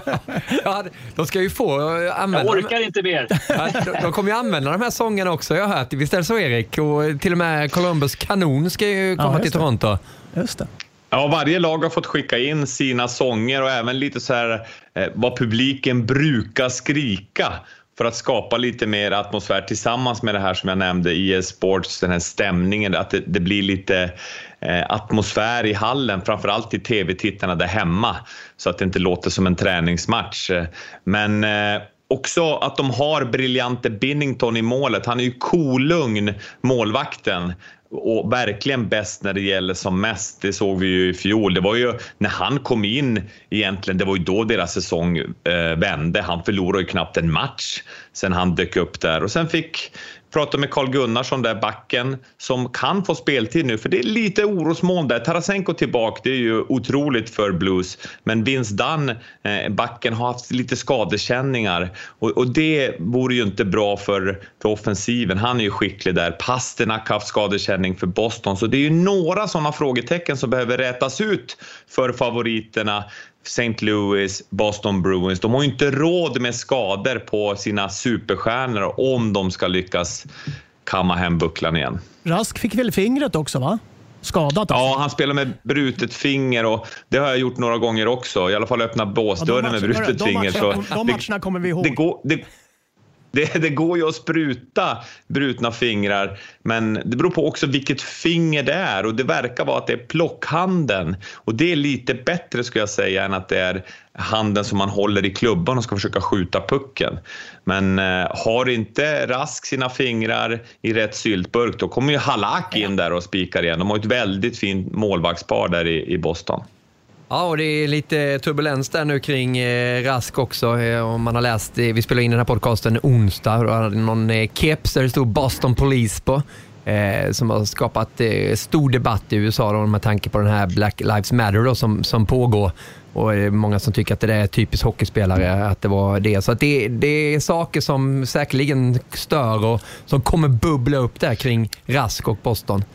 Ja, de ska ju få använda... Jag orkar inte mer. Ja, de kommer ju använda de här sångerna också, jag har hört. Visst är det så, Erik? Och till och med Columbus kanon ska ju komma till Toronto. Just det. Ja, varje lag har fått skicka in sina sånger och även lite så här vad publiken brukar skrika för att skapa lite mer atmosfär tillsammans med det här som jag nämnde i sports, den här stämningen, att det blir lite atmosfär i hallen, framförallt till tv-tittarna där hemma, så att det inte låter som en träningsmatch. Men också att de har briljante Binnington i målet. Han är ju kolugn, målvakten, och verkligen bäst när det gäller som mest. Det såg vi ju i fjol. Det var ju när han kom in egentligen, det var ju då deras säsong vände. Han förlorade ju knappt en match sen han dök upp där. Och sen fick prata med Carl Gunnarsson där, backen, som kan få speltid nu. För det är lite orosmoln där. Tarasenko tillbaka, det är ju otroligt för Blues. Men Vince Dunn, backen, har haft lite skadekänningar. Och det vore ju inte bra för offensiven. Han är ju skicklig där. Pasternak har haft skadekänning för Boston. Så det är ju några sådana frågetecken som behöver rätas ut för favoriterna. St. Louis, Boston Bruins. De har ju inte råd med skador på sina superstjärnor om de ska lyckas kamma hem bucklan igen. Rask fick väl fingret också, va? Skadat alltså. Ja, han spelar med brutet finger, och det har jag gjort några gånger också. I alla fall öppna båsdörren med brutet finger. De matcherna kommer vi ihåg. Det går ju att spruta brutna fingrar, men det beror på också vilket finger det är, och det verkar vara att det är plockhanden, och det är lite bättre, skulle jag säga, än att det är handen som man håller i klubban och ska försöka skjuta pucken. Men har inte Rask sina fingrar i rätt syltburk, då kommer ju Halak in där och spikar igen. De har ett väldigt fint målvaktspar där i Boston. Ja, och det är lite turbulens där nu kring Rask också. Om man har läst, vi spelar in den här podcasten onsdag, och hade någon keps där det stod Boston Police på, som har skapat stor debatt i USA då, med tanke på den här Black Lives Matter då, som pågår. Och det är många som tycker att det är typiskt hockeyspelare, att det var det. Så att det är saker som säkerligen stör och som kommer bubbla upp där kring Rask och Boston.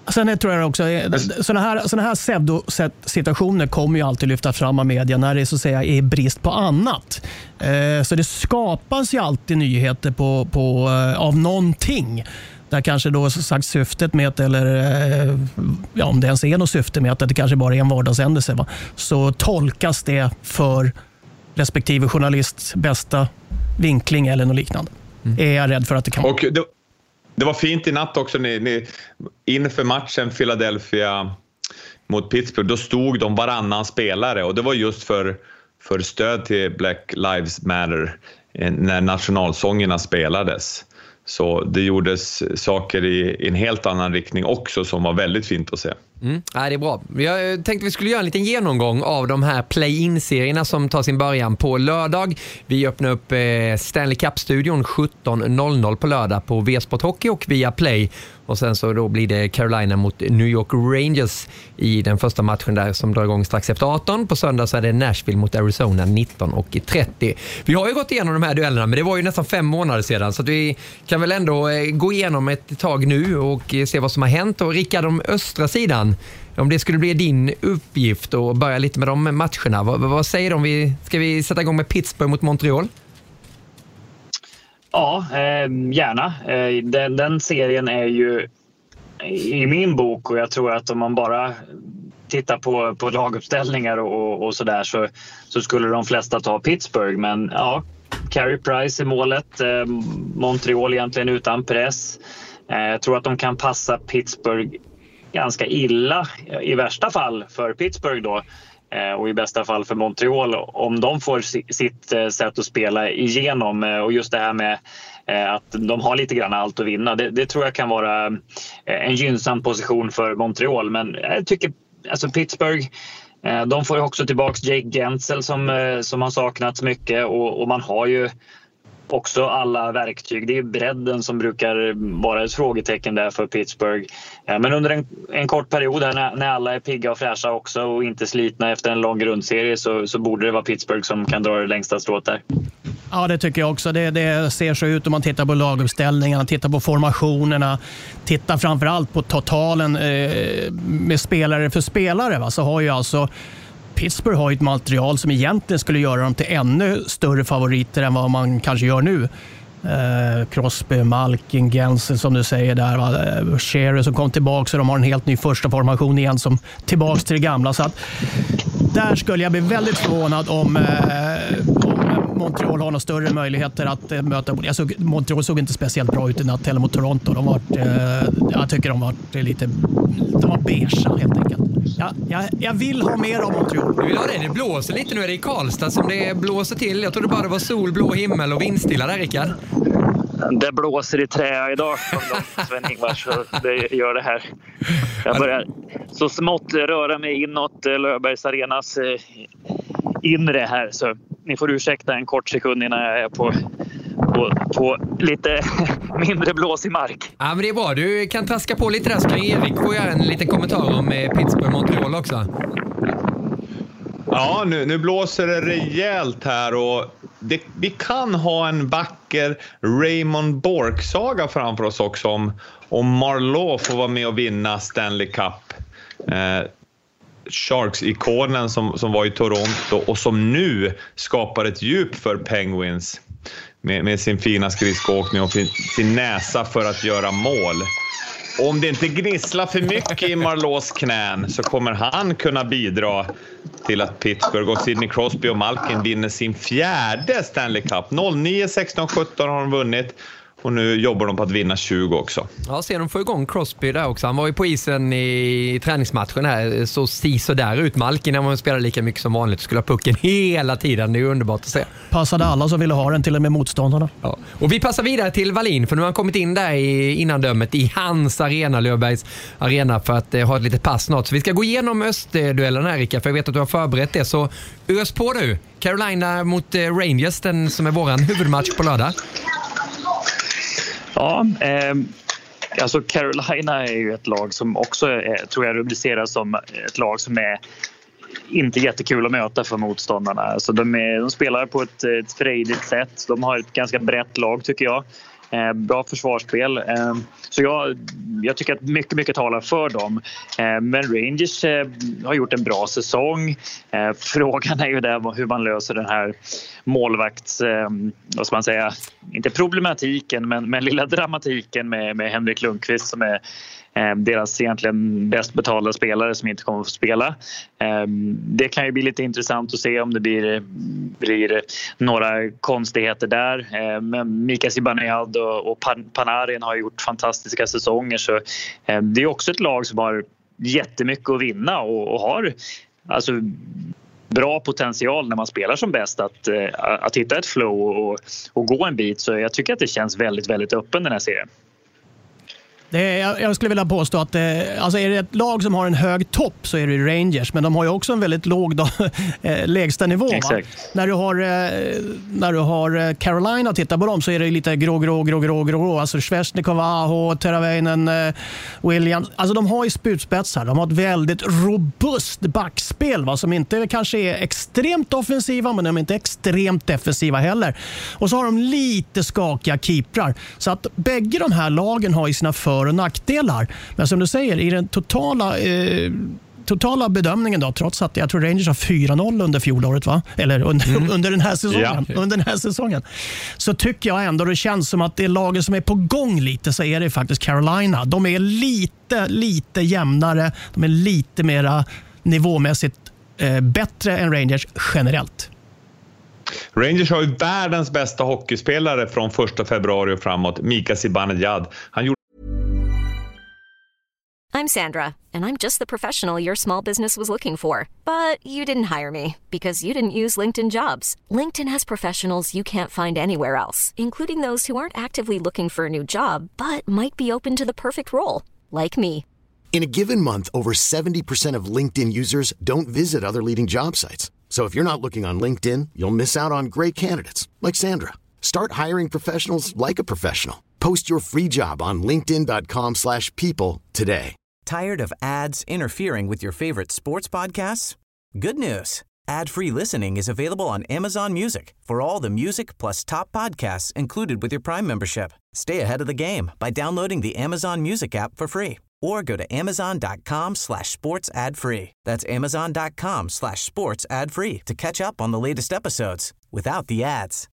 Sen tror jag också såna här pseudo-situationer kommer ju alltid lyfta fram av media när det så att säga är brist på annat. Så det skapas ju alltid nyheter av någonting. Där kanske då sagt syftet med eller om det ens är något syfte med att det kanske bara är en vardagshändelse, va? Så tolkas det för respektive journalists bästa vinkling eller något liknande. Är jag rädd för att det kan. Och det var fint i natt också inför matchen Philadelphia mot Pittsburgh. Då stod de varannan spelare och det var just för stöd till Black Lives Matter när nationalsångerna spelades. Så det gjordes saker i en helt annan riktning också som var väldigt fint att se. Ja, det är bra. Jag tänkte vi skulle göra en liten genomgång av de här play-in-serierna som tar sin början på lördag. Vi öppnar upp Stanley Cup-studion 17.00 på lördag på V-Sport Hockey och via Play. Och sen så då blir det Carolina mot New York Rangers i den första matchen där som drar igång strax efter 18. På söndag så är det Nashville mot Arizona 19:30. Vi har ju gått igenom de här duellerna, men det var ju nästan 5 månader sedan, så att vi kan väl ändå gå igenom ett tag nu och se vad som har hänt. Och Rickard, om östra sidan, om det skulle bli din uppgift och börja lite med de matcherna, vad säger du om ska vi sätta igång med Pittsburgh mot Montreal? Ja, gärna. Den serien är ju i min bok, och jag tror att om man bara tittar på laguppställningar och sådär så skulle de flesta ta Pittsburgh. Men ja, Carey Price i målet, Montreal egentligen utan press. Jag tror att de kan passa Pittsburgh ganska illa i värsta fall för Pittsburgh då. Och i bästa fall för Montreal om de får sitt sätt att spela igenom. Och just det här med att de har lite grann allt att vinna. Det tror jag kan vara en gynnsam position för Montreal. Men jag tycker alltså Pittsburgh, de får ju också tillbaka Jake Gensel som har saknats mycket. Och man har ju också alla verktyg. Det är bredden som brukar vara ett frågetecken där för Pittsburgh. Men under en kort period här när alla är pigga och fräscha också och inte slitna efter en lång grundserie så borde det vara Pittsburgh som kan dra det längsta strået där. Ja, det tycker jag också. Det ser så ut om man tittar på laguppställningarna, tittar på formationerna, tittar framförallt på totalen med spelare för spelare. Va? Så har ju alltså Pittsburgh har ett material som egentligen skulle göra dem till ännu större favoriter än vad man kanske gör nu. Crosby, Malkin, Gensel som du säger där, Sherry som kom tillbaka, så de har en helt ny första formation igen som tillbaka till det gamla. Så att där skulle jag bli väldigt förvånad om Montreal har några större möjligheter att möta. Alltså, Montreal såg inte speciellt bra ut i natt heller mot Toronto. Jag tycker de var beige helt enkelt. Jag vill ha mer av Montreal. Du vill ha det? Det blåser lite nu. Är det i Karlstad som det blåser till? Jag trodde bara det var sol, blå himmel och vindstilla där, Rickard. Det blåser i trä idag, Sven-Ingvar, så det gör det här. Jag börjar så smått röra mig inåt Löfbergs Arenas inre här, så ni får ursäkta en kort sekund innan jag är på lite mindre blåsig mark. Ja, men det är bra. Du kan traska på lite där, så kan Erik få göra en liten kommentar om Pittsburgh Montreal också. Ja, nu blåser det rejält här och vi kan ha en vacker Raymond Bourque-saga framför oss också om Marleau får vara med och vinna Stanley Cup. Sharks-ikonen som var i Toronto och som nu skapar ett djup för Penguins med sin fina skridskoåkning och sin näsa för att göra mål. Om det inte gnisslar för mycket i Marleaus knän så kommer han kunna bidra till att Pittsburgh och Sidney Crosby och Malkin vinner sin 4:e Stanley Cup. 09, 16, 17 har de vunnit. Och nu jobbar de på att vinna 20 också. Ja, ser de få igång Crosby där också. Han var ju på isen i träningsmatchen här. Så där ut. Malkin när man spelar lika mycket som vanligt. Skulle ha pucken hela tiden. Det är ju underbart att se. Passade alla som ville ha den till och med motståndarna. Ja. Och vi passar vidare till Wallin. För nu har han kommit in där i innandömet i hans arena, Löfbergs arena, för att ha ett litet pass snart. Så vi ska gå igenom östduellen här, Rickard. För jag vet att du har förberett det. Så ös på nu. Carolina mot Rangers, den som är våran huvudmatch på lördag. Ja, alltså Carolina är ju ett lag som också tror jag rubriceras som ett lag som är inte jättekul att möta för motståndarna. Alltså de spelar på ett frejdigt sätt. De har ett ganska brett lag tycker jag. Bra försvarsspel. Så jag tycker att mycket talar för dem. Men Rangers har gjort en bra säsong. Frågan är ju där hur man löser den här målvakts, vad ska man säga, inte problematiken men lilla dramatiken med Henrik Lundqvist som är deras egentligen bäst betalda spelare som inte kommer att få spela. Det kan ju bli lite intressant att se om det blir några konstigheter där. Men Mika Zibanejad och Panarin har gjort fantastiska säsonger, så det är också ett lag som har jättemycket att vinna och har alltså bra potential när man spelar som bäst att hitta ett flow och gå en bit. Så jag tycker att det känns väldigt, väldigt öppen den här serien. Jag skulle vilja påstå att alltså är det ett lag som har en hög topp så är det Rangers, men de har ju också en väldigt låg lägsta nivå. När du har Carolina, titta på dem, så är det lite grå. Alltså Svesnikov, Aho, Teravainen, Williams. Alltså de har ju spjutspetsar. De har ett väldigt robust backspel, va, som inte kanske är extremt offensiva, men de är inte extremt defensiva heller. Och så har de lite skakiga keeprar. Så att bägge de här lagen har ju sina för- och nackdelar. Men som du säger, i den totala bedömningen då, trots att jag tror Rangers har 4-0 under fjolåret, va? Eller under den här säsongen. Ja. Under den här säsongen. Så tycker jag ändå det känns som att det laget som är på gång lite, så är det faktiskt Carolina. De är lite jämnare. De är lite mera nivåmässigt bättre än Rangers generellt. Rangers har ju världens bästa hockeyspelare från 1 februari och framåt, Mika Zibanejad. I'm Sandra, and I'm just the professional your small business was looking for. But you didn't hire me because you didn't use LinkedIn Jobs. LinkedIn has professionals you can't find anywhere else, including those who aren't actively looking for a new job, but might be open to the perfect role, like me. In a given month, over 70% of LinkedIn users don't visit other leading job sites. So if you're not looking on LinkedIn, you'll miss out on great candidates like Sandra. Start hiring professionals like a professional. Post your free job on linkedin.com/people today. Tired of ads interfering with your favorite sports podcasts? Good news. Ad-free listening is available on Amazon Music for all the music plus top podcasts included with your Prime membership. Stay ahead of the game by downloading the Amazon Music app for free or go to amazon.com/sports ad free. That's amazon.com/sports ad free to catch up on the latest episodes without the ads.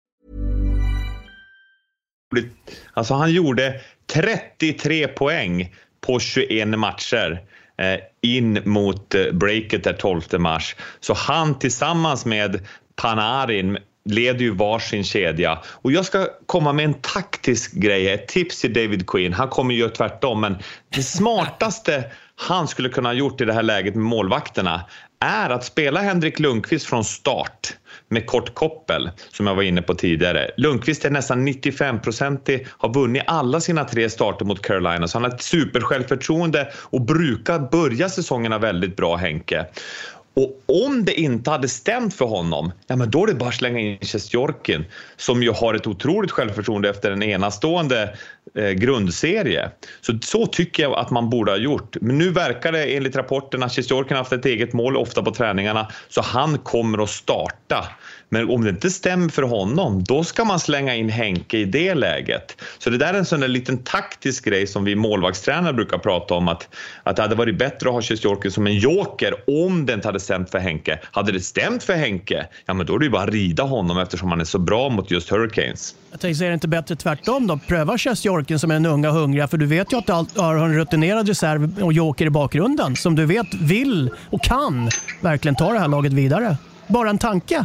Alltså han gjorde 33 poäng på 21 matcher in mot breaket där 12 mars. Så han tillsammans med Panarin leder ju varsin kedja. Och jag ska komma med en taktisk grej, ett tips till David Quinn. Han kommer ju göra tvärtom, men det smartaste han skulle kunna ha gjort i det här läget med målvakterna är att spela Henrik Lundqvist från start med kort koppel, som jag var inne på tidigare. Lundqvist är nästan 95%, har vunnit alla sina 3 starter mot Carolina, så han har ett supersjälvförtroende och brukar börja säsongerna väldigt bra, Henke. Och om det inte hade stämt för honom, ja, men då är det bara att slänga in Sjestjorkin, som ju har ett otroligt självförtroende efter en enastående grundserie. Så tycker jag att man borde ha gjort. Men nu verkar det enligt rapporterna att Sjestjorkin har haft ett eget mål ofta på träningarna, så han kommer att starta. Men om det inte stämmer för honom, då ska man slänga in Henke i det läget. Så det där är en sån där liten taktisk grej som vi målvaktstränare brukar prata om, att det hade varit bättre att ha Sjestjorkin som en joker om det inte hade stämt för Henke. Hade det stämt för Henke, ja, men då är det ju bara att rida honom eftersom han är så bra mot just Hurricanes. Jag tänkte, är det inte bättre tvärtom då? Pröva Sjestjorkin som är en unga hungriga, för du vet ju att du har en rutinerad reserv och joker i bakgrunden som du vet vill och kan verkligen ta det här laget vidare. Bara en tanke.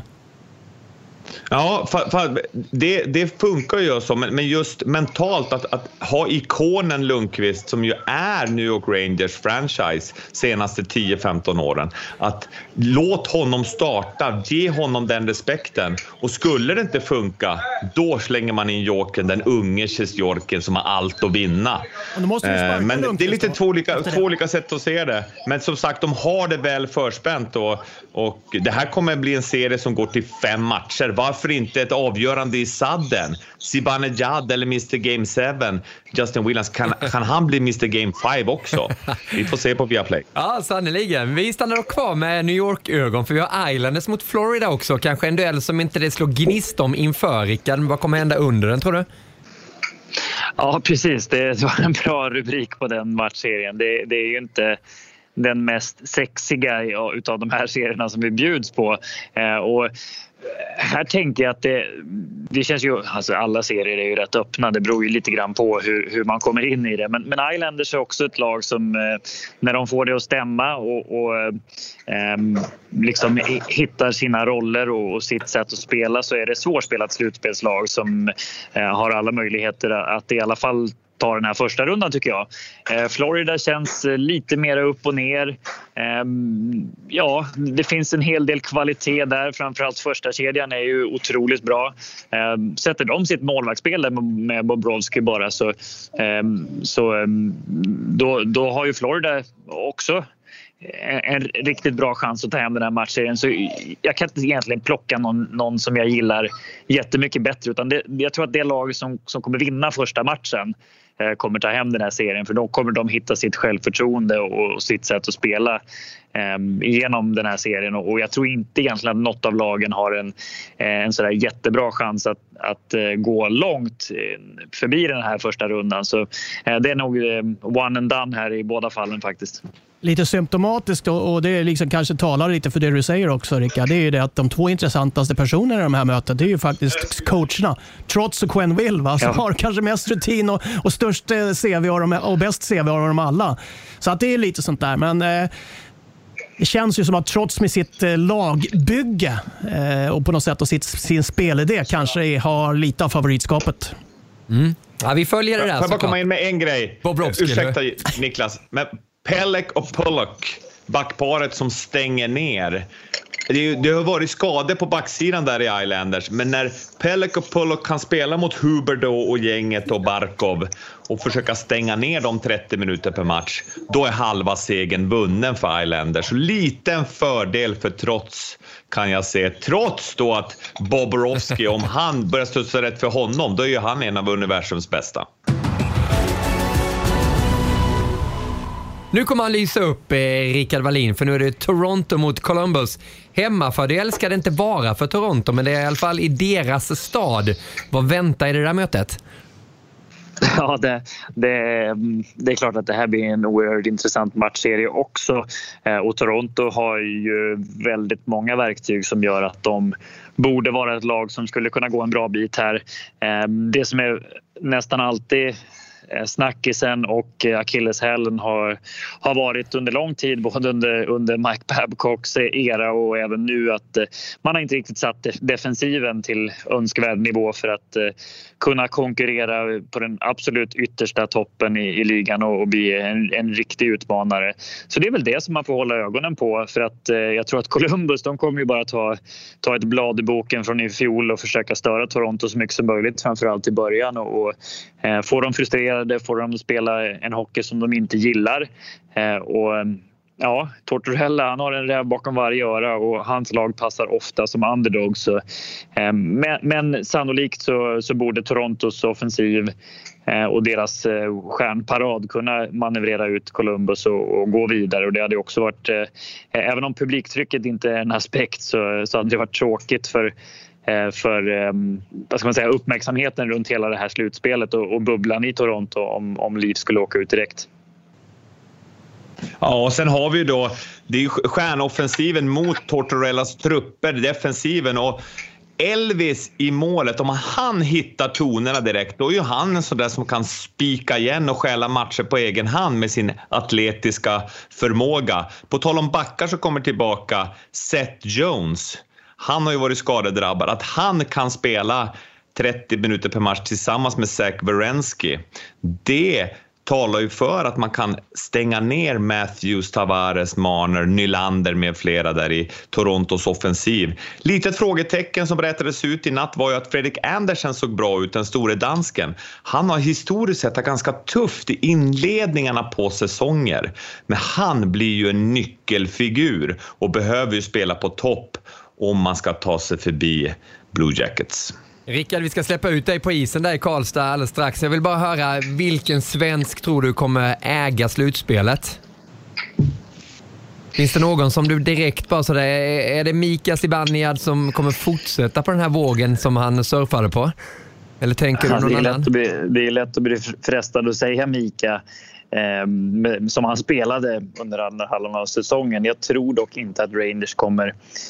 Ja, det funkar ju så, men just mentalt att ha ikonen Lundqvist, som ju är New York Rangers franchise senaste 10-15 åren, att låt honom starta, ge honom den respekten, och skulle det inte funka, då slänger man in joken, den unge Sjestjorkin som har allt att vinna. Men det är lite två olika sätt att se det, men som sagt, de har det väl förspänt, och det här kommer bli en serie som går till 5 matcher. Varför inte ett avgörande i sadden? Zibanejad eller Mr. Game 7, Justin Williams, kan han bli Mr. Game 5 också? Vi får se på Viaplay. Ja, sannoliken. Vi stannar dock kvar med New York-ögon, för vi har Islanders mot Florida också. Kanske en duell som inte det slår gnist om inför, Rickard. Vad kommer hända under den, tror du? Ja, precis. Det var en bra rubrik på den matchserien. Det är ju inte den mest sexiga utav de här serierna som vi bjuds på. Och här tänker jag att det känns ju, alltså alla serier är ju rätt öppna, det beror ju lite grann på hur man kommer in i det, men Islanders är också ett lag som när de får det att stämma och liksom hittar sina roller och sitt sätt att spela, så är det svårspelat slutspelslag som har alla möjligheter att i alla fall ta den här första rundan, tycker jag. Florida känns lite mer upp och ner. Ja, det finns en hel del kvalitet där. Framförallt första kedjan är ju otroligt bra. Sätter de sitt målvaktsspel där med Bobrovsky bara så då har ju Florida också en riktigt bra chans att ta hem den här matchen. Så jag kan inte egentligen plocka någon som jag gillar jättemycket bättre, utan jag tror att det lag som kommer vinna första matchen kommer ta hem den här serien, för då kommer de hitta sitt självförtroende och sitt sätt att spela genom den här serien, och jag tror inte egentligen att något av lagen har en sådär jättebra chans att gå långt förbi den här första rundan, så det är nog one and done här i båda fallen faktiskt. Lite symptomatiskt och det liksom kanske talar lite för det du säger också, Rickard, det är ju det att de två intressantaste personerna i de här möten, det är ju faktiskt coacherna. Trots och Quenneville, va, som har kanske mest rutin och störst CV och bäst CV av dem alla. Så att det är lite sånt där, men det känns ju som att trots med sitt lagbygge och på något sätt och sin spelidé kanske har lite av favoritskapet. Mm. Ja, vi följer det där. Får jag bara komma in med en grej? Bobrovsky, ursäkta Niklas, men Pelech och Pollock, backparet som stänger ner. Det har varit skador på backsidan där i Islanders, men när Pelech och Pollock kan spela mot Huberdeau och gänget och Barkov och försöka stänga ner dem 30 minuter per match, då är halva segern vunnen för Islanders. Liten fördel för Trots kan jag se, trots då att Bobrovsky, om han börjar studsa rätt för honom, då är ju han en av universums bästa. Nu kommer han lysa upp Rickard Wallin, för nu är det Toronto mot Columbus. Hemmafördel ska det inte vara för Toronto, men det är i alla fall i deras stad. Vad väntar i det där mötet? Ja, det är klart att det här blir en oerhört intressant matchserie också. Och Toronto har ju väldigt många verktyg som gör att de borde vara ett lag som skulle kunna gå en bra bit här. Det som är nästan alltid snackisen och akilleshälen har varit under lång tid, både under Mike Babcocks era och även nu, att man har inte riktigt satt defensiven till önskvärd nivå för att kunna konkurrera på den absolut yttersta toppen i ligan och bli en riktig utmanare. Så det är väl det som man får hålla ögonen på, för att jag tror att Columbus, de kommer ju bara ta ett blad i boken från i fjol och försöka störa Toronto så mycket som möjligt, framförallt i början, och får de frustrerade, får de spela en hockey som de inte gillar. Och ja, Tortorella, han har en räv bakom varje öra och hans lag passar ofta som underdog. Så, men sannolikt så borde Torontos offensiv och deras stjärnparad kunna manövrera ut Columbus och gå vidare. Och det hade också varit, även om publiktrycket inte är en aspekt, så hade det varit tråkigt för vad ska man säga, uppmärksamheten runt hela det här slutspelet och bubblan i Toronto om Leafs skulle åka ut direkt. Ja, och sen har vi ju då, det är ju stjärnoffensiven mot Tortorellas trupper, defensiven, och Elvis i målet, om han hittar tonerna direkt, då är ju han en sån där som kan spika igen och stjäla matcher på egen hand med sin atletiska förmåga. På tal om backar så kommer tillbaka Seth Jones. Han har ju varit skadedrabbad. Att han kan spela 30 minuter per match tillsammans med Zach Werenski, det talar ju för att man kan stänga ner Matthews, Tavares, Marner, Nylander med flera där i Torontos offensiv. Litet frågetecken som berättades ut i natt var ju att Fredrik Andersen såg bra ut, den store dansken. Han har historiskt sett ganska tufft i inledningarna på säsonger, men han blir ju en nyckelfigur och behöver ju spela på topp om man ska ta sig förbi Blue Jackets. Rickard, vi ska släppa ut dig på isen där i Karlstad alldeles strax. Jag vill bara höra, vilken svensk tror du kommer äga slutspelet? Finns det någon som du direkt bara sådär, är det Mika Zibanejad som kommer fortsätta på den här vågen som han surfade på? Eller tänker du någon annan? Det är lätt att bli frestad att säga Mika som han spelade under andra halvan av säsongen. Jag tror dock inte att Rangers kommer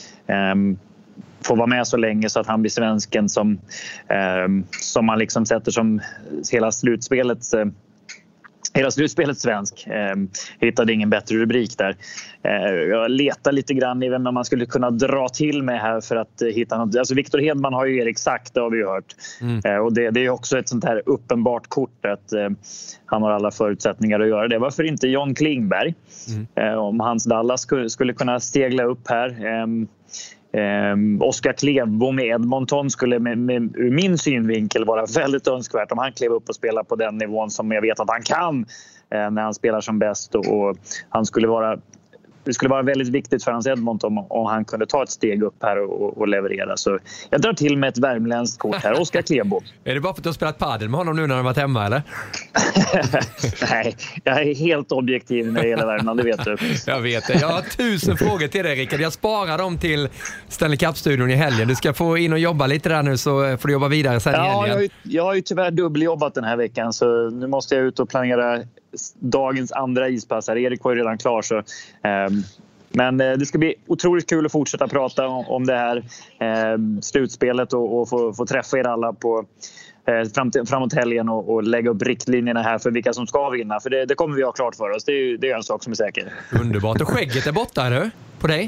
få vara med så länge så att han blir svensken som man liksom sätter som hela slutspelets svensk. Hittade ingen bättre rubrik där. Jag letar lite grann i vem man skulle kunna dra till med här för att hitta något. Alltså Victor Hedman har ju Erik sagt, det har vi ju hört. Och det är också ett sånt här uppenbart kort att han har alla förutsättningar att göra det. Varför inte John Klingberg? Om hans Dallas skulle kunna stegla upp här. Oskar Klevbo med Edmonton skulle ur min synvinkel vara väldigt önskvärt om han klev upp och spelar på den nivån som jag vet att han kan när han spelar som bäst, och det skulle vara väldigt viktigt för hans Edmonton om han kunde ta ett steg upp här och leverera. Så jag drar till med ett värmländskt kort här, Oskar Klevbo. Är det bara för att du har spelat padel med honom nu när han varit hemma, eller? Nej, jag är helt objektiv när det gäller Värmland, det vet du. Jag vet det. Jag har 1000 frågor till dig, Rickard. Jag sparar dem till Stanley Cup-studion i helgen. Du ska få in och jobba lite där nu, så får du jobba vidare sen i helgen. Jag har ju tyvärr dubbeljobbat den här veckan, så nu måste jag ut och planera dagens andra ispass här. Erik var ju redan klar, så men det ska bli otroligt kul att fortsätta prata om det här slutspelet och få träffa er alla på framåt helgen och lägga upp riktlinjerna här för vilka som ska vinna, för det kommer vi ha klart för oss. Det är en sak som är säker. Underbart. Och skägget är borta, du? På dig?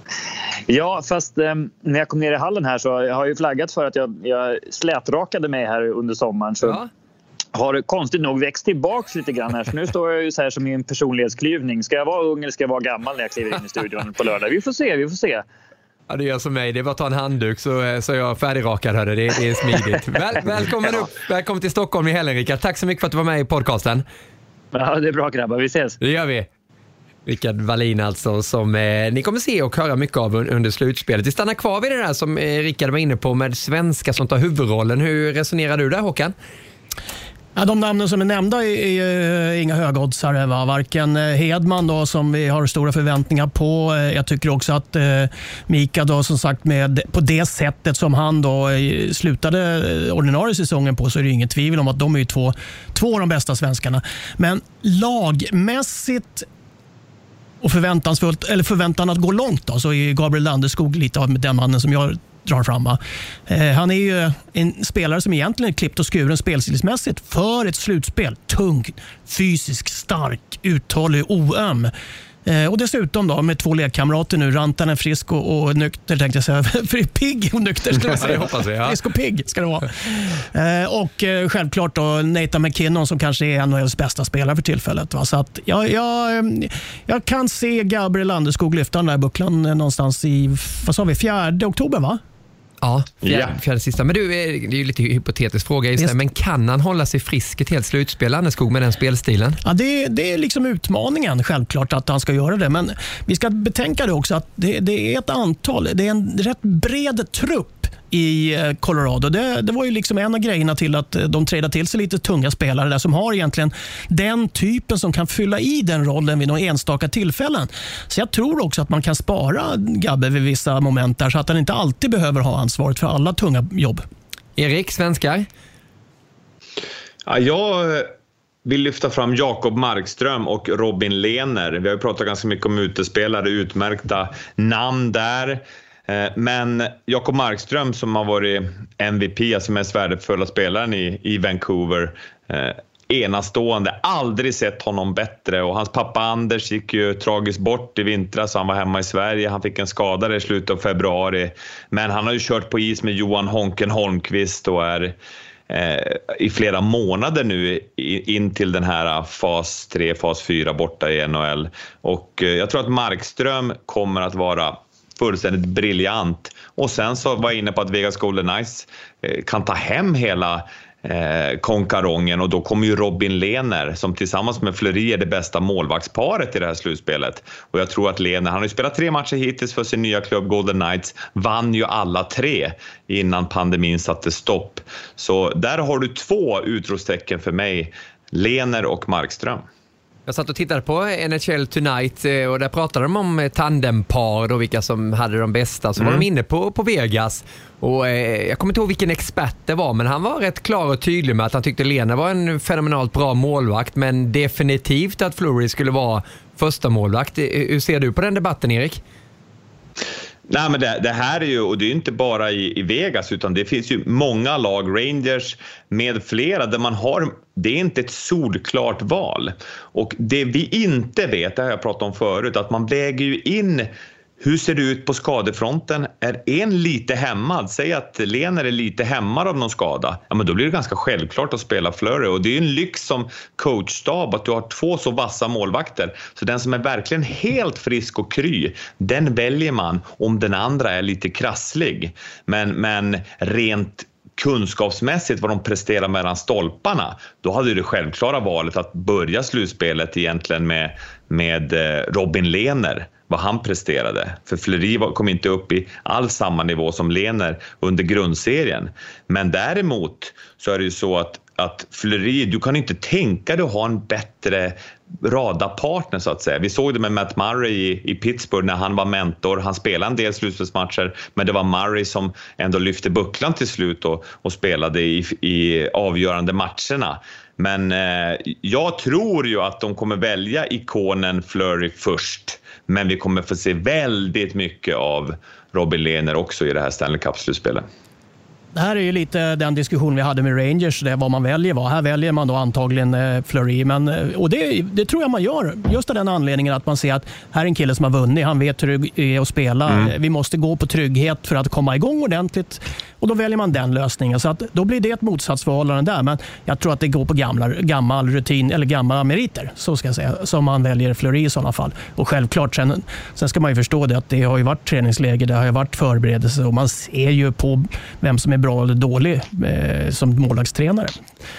Ja, fast när jag kom ner i hallen här så jag har ju flaggat för att jag slätrakade mig här under sommaren, så ja. Har konstigt nog växt tillbaks lite grann här. Så nu står jag ju så här som i en personlighetsklyvning. Ska jag vara ung eller ska jag vara gammal när jag kliver in i studion på lördag? Vi får se. Ja, det gör som mig. Det är bara att ta en handduk så är jag färdigrakad. Hörde. Det är smidigt. Välkommen upp. Välkommen till Stockholm i helgen, Rickard. Tack så mycket för att du var med i podcasten. Ja, det är bra, grabbar. Vi ses. Det gör vi. Rickard Wallin alltså, som ni kommer se och höra mycket av under slutspelet. Vi stannar kvar vid det där som Rickard var inne på med svenska som tar huvudrollen. Hur resonerar du där, Håkan? Ja, de namnen som är nämnda är inga högoddsare, va? Varken Hedman då, som vi har stora förväntningar på. Jag tycker också att Mika då, som sagt, på det sättet som han då slutade ordinarie säsongen på, så är det ingen tvivel om att de är ju två av de bästa svenskarna. Men lagmässigt och förväntan att gå långt då, så är Gabriel Landeskog lite av den mannen som jag drar fram. Han är ju en spelare som egentligen är klippt och skuren spelstilsmässigt för ett slutspel. Tung, fysisk, stark, uthållig, oöm. Och dessutom då med 2 lekkamrater nu, Rantanen frisk och nykter, tänkte jag säga. För pigg och nykter skulle jag säga. Det hoppas jag. Frisk och pigg ska det vara. Och självklart då Nathan McKinnon, som kanske är en av deras bästa spelare för tillfället. Va? Så att jag kan se Gabriel Landeskog lyfta den där bucklan någonstans i, vad sa vi, 4 oktober, va? Ja, fjärde sista. Men du, det är ju lite hypotetisk fråga just det, men kan han hålla sig frisk ett helt slutspel, Landeskog, med den spelstilen? Ja, det är liksom utmaningen, självklart, att han ska göra det. Men vi ska betänka det också att det är ett antal, det är en rätt bred trupp i Colorado. Det var ju liksom en av grejerna till att de trädde till sig lite tunga spelare där som har egentligen den typen som kan fylla i den rollen vid några enstaka tillfällen. Så jag tror också att man kan spara Gabbe vid vissa moment där, så att han inte alltid behöver ha ansvaret för alla tunga jobb. Erik, svenskar? Ja, jag vill lyfta fram Jakob Markström och Robin Lehner. Vi har ju pratat ganska mycket om utespelare, utmärkta namn där. Men Jakob Markström, som har varit MVP, alltså mest värdefulla spelaren i Vancouver, enastående, aldrig sett honom bättre. Och hans pappa Anders gick ju tragiskt bort i vintras, så han var hemma i Sverige. Han fick en skada i slutet av februari, men han har ju kört på is med Johan Honken Holmqvist och är i flera månader nu in till den här fas 3, fas 4 borta i NHL. Och jag tror att Markström kommer att vara fullständigt briljant. Och sen så var jag inne på att Vegas Golden Knights kan ta hem hela konkarongen, och då kommer ju Robin Lehner, som tillsammans med Fleury är det bästa målvaktsparet i det här slutspelet. Och jag tror att Lehner, han har ju spelat 3 matcher hittills för sin nya klubb Golden Knights, vann ju alla 3 innan pandemin satte stopp. Så där har du 2 utropstecken för mig, Lehner och Markström. Jag satt och tittade på NHL Tonight och där pratade de om tandempar och vilka som hade de bästa. Så var de inne på Vegas och jag kommer inte ihåg vilken expert det var, men han var rätt klar och tydlig med att han tyckte Lehner var en fenomenalt bra målvakt, men definitivt att Fleury skulle vara första målvakt. Hur ser du på den debatten, Erik? Nej, men det här är ju, och det är ju inte bara i Vegas, utan det finns ju många lag, Rangers med flera, där man har, det är inte ett solklart val. Och det vi inte vet, det har jag pratat om förut, att man väger ju in hur ser det ut på skadefronten. Är en lite hämmad, säg att Lehner är lite hämmad av någon skada, ja, men då blir det ganska självklart att spela Fleury. Och det är en lyx som coachstab att du har 2 så vassa målvakter. Så den som är verkligen helt frisk och kry, den väljer man om den andra är lite krasslig. Men rent kunskapsmässigt vad de presterar mellan stolparna, då hade det självklara valet att börja slutspelet egentligen med Robin Lehner, vad han presterade. För Fleury kom inte upp i all samma nivå som Lehner under grundserien. Men däremot så är det ju så att Fleury, du kan inte tänka dig att ha en bättre radarpartner så att säga. Vi såg det med Matt Murray i Pittsburgh när han var mentor. Han spelade en del slutspelsmatcher, men det var Murray som ändå lyfte bucklan till slut och spelade i avgörande matcherna. Men jag tror ju att de kommer välja ikonen Fleury först. Men vi kommer få se väldigt mycket av Robin Lehner också i det här Stanley Cup-slutspelet. Det här är ju lite den diskussion vi hade med Rangers, det vad man väljer. Här väljer man då antagligen Fleury, och det tror jag man gör just av den anledningen att man ser att här är en kille som har vunnit, han vet hur det är att spela. Vi måste gå på trygghet för att komma igång ordentligt, och då väljer man den lösningen. Så att då blir det ett motsatsförhållande där, men jag tror att det går på gammal rutin eller gamla meriter, så ska jag säga, som man väljer Fleury i sådana fall. Och självklart sen ska man ju förstå det att det har ju varit träningsläger, det har ju varit förberedelse, och man ser ju på vem som är bra eller dålig som målvaktstränare.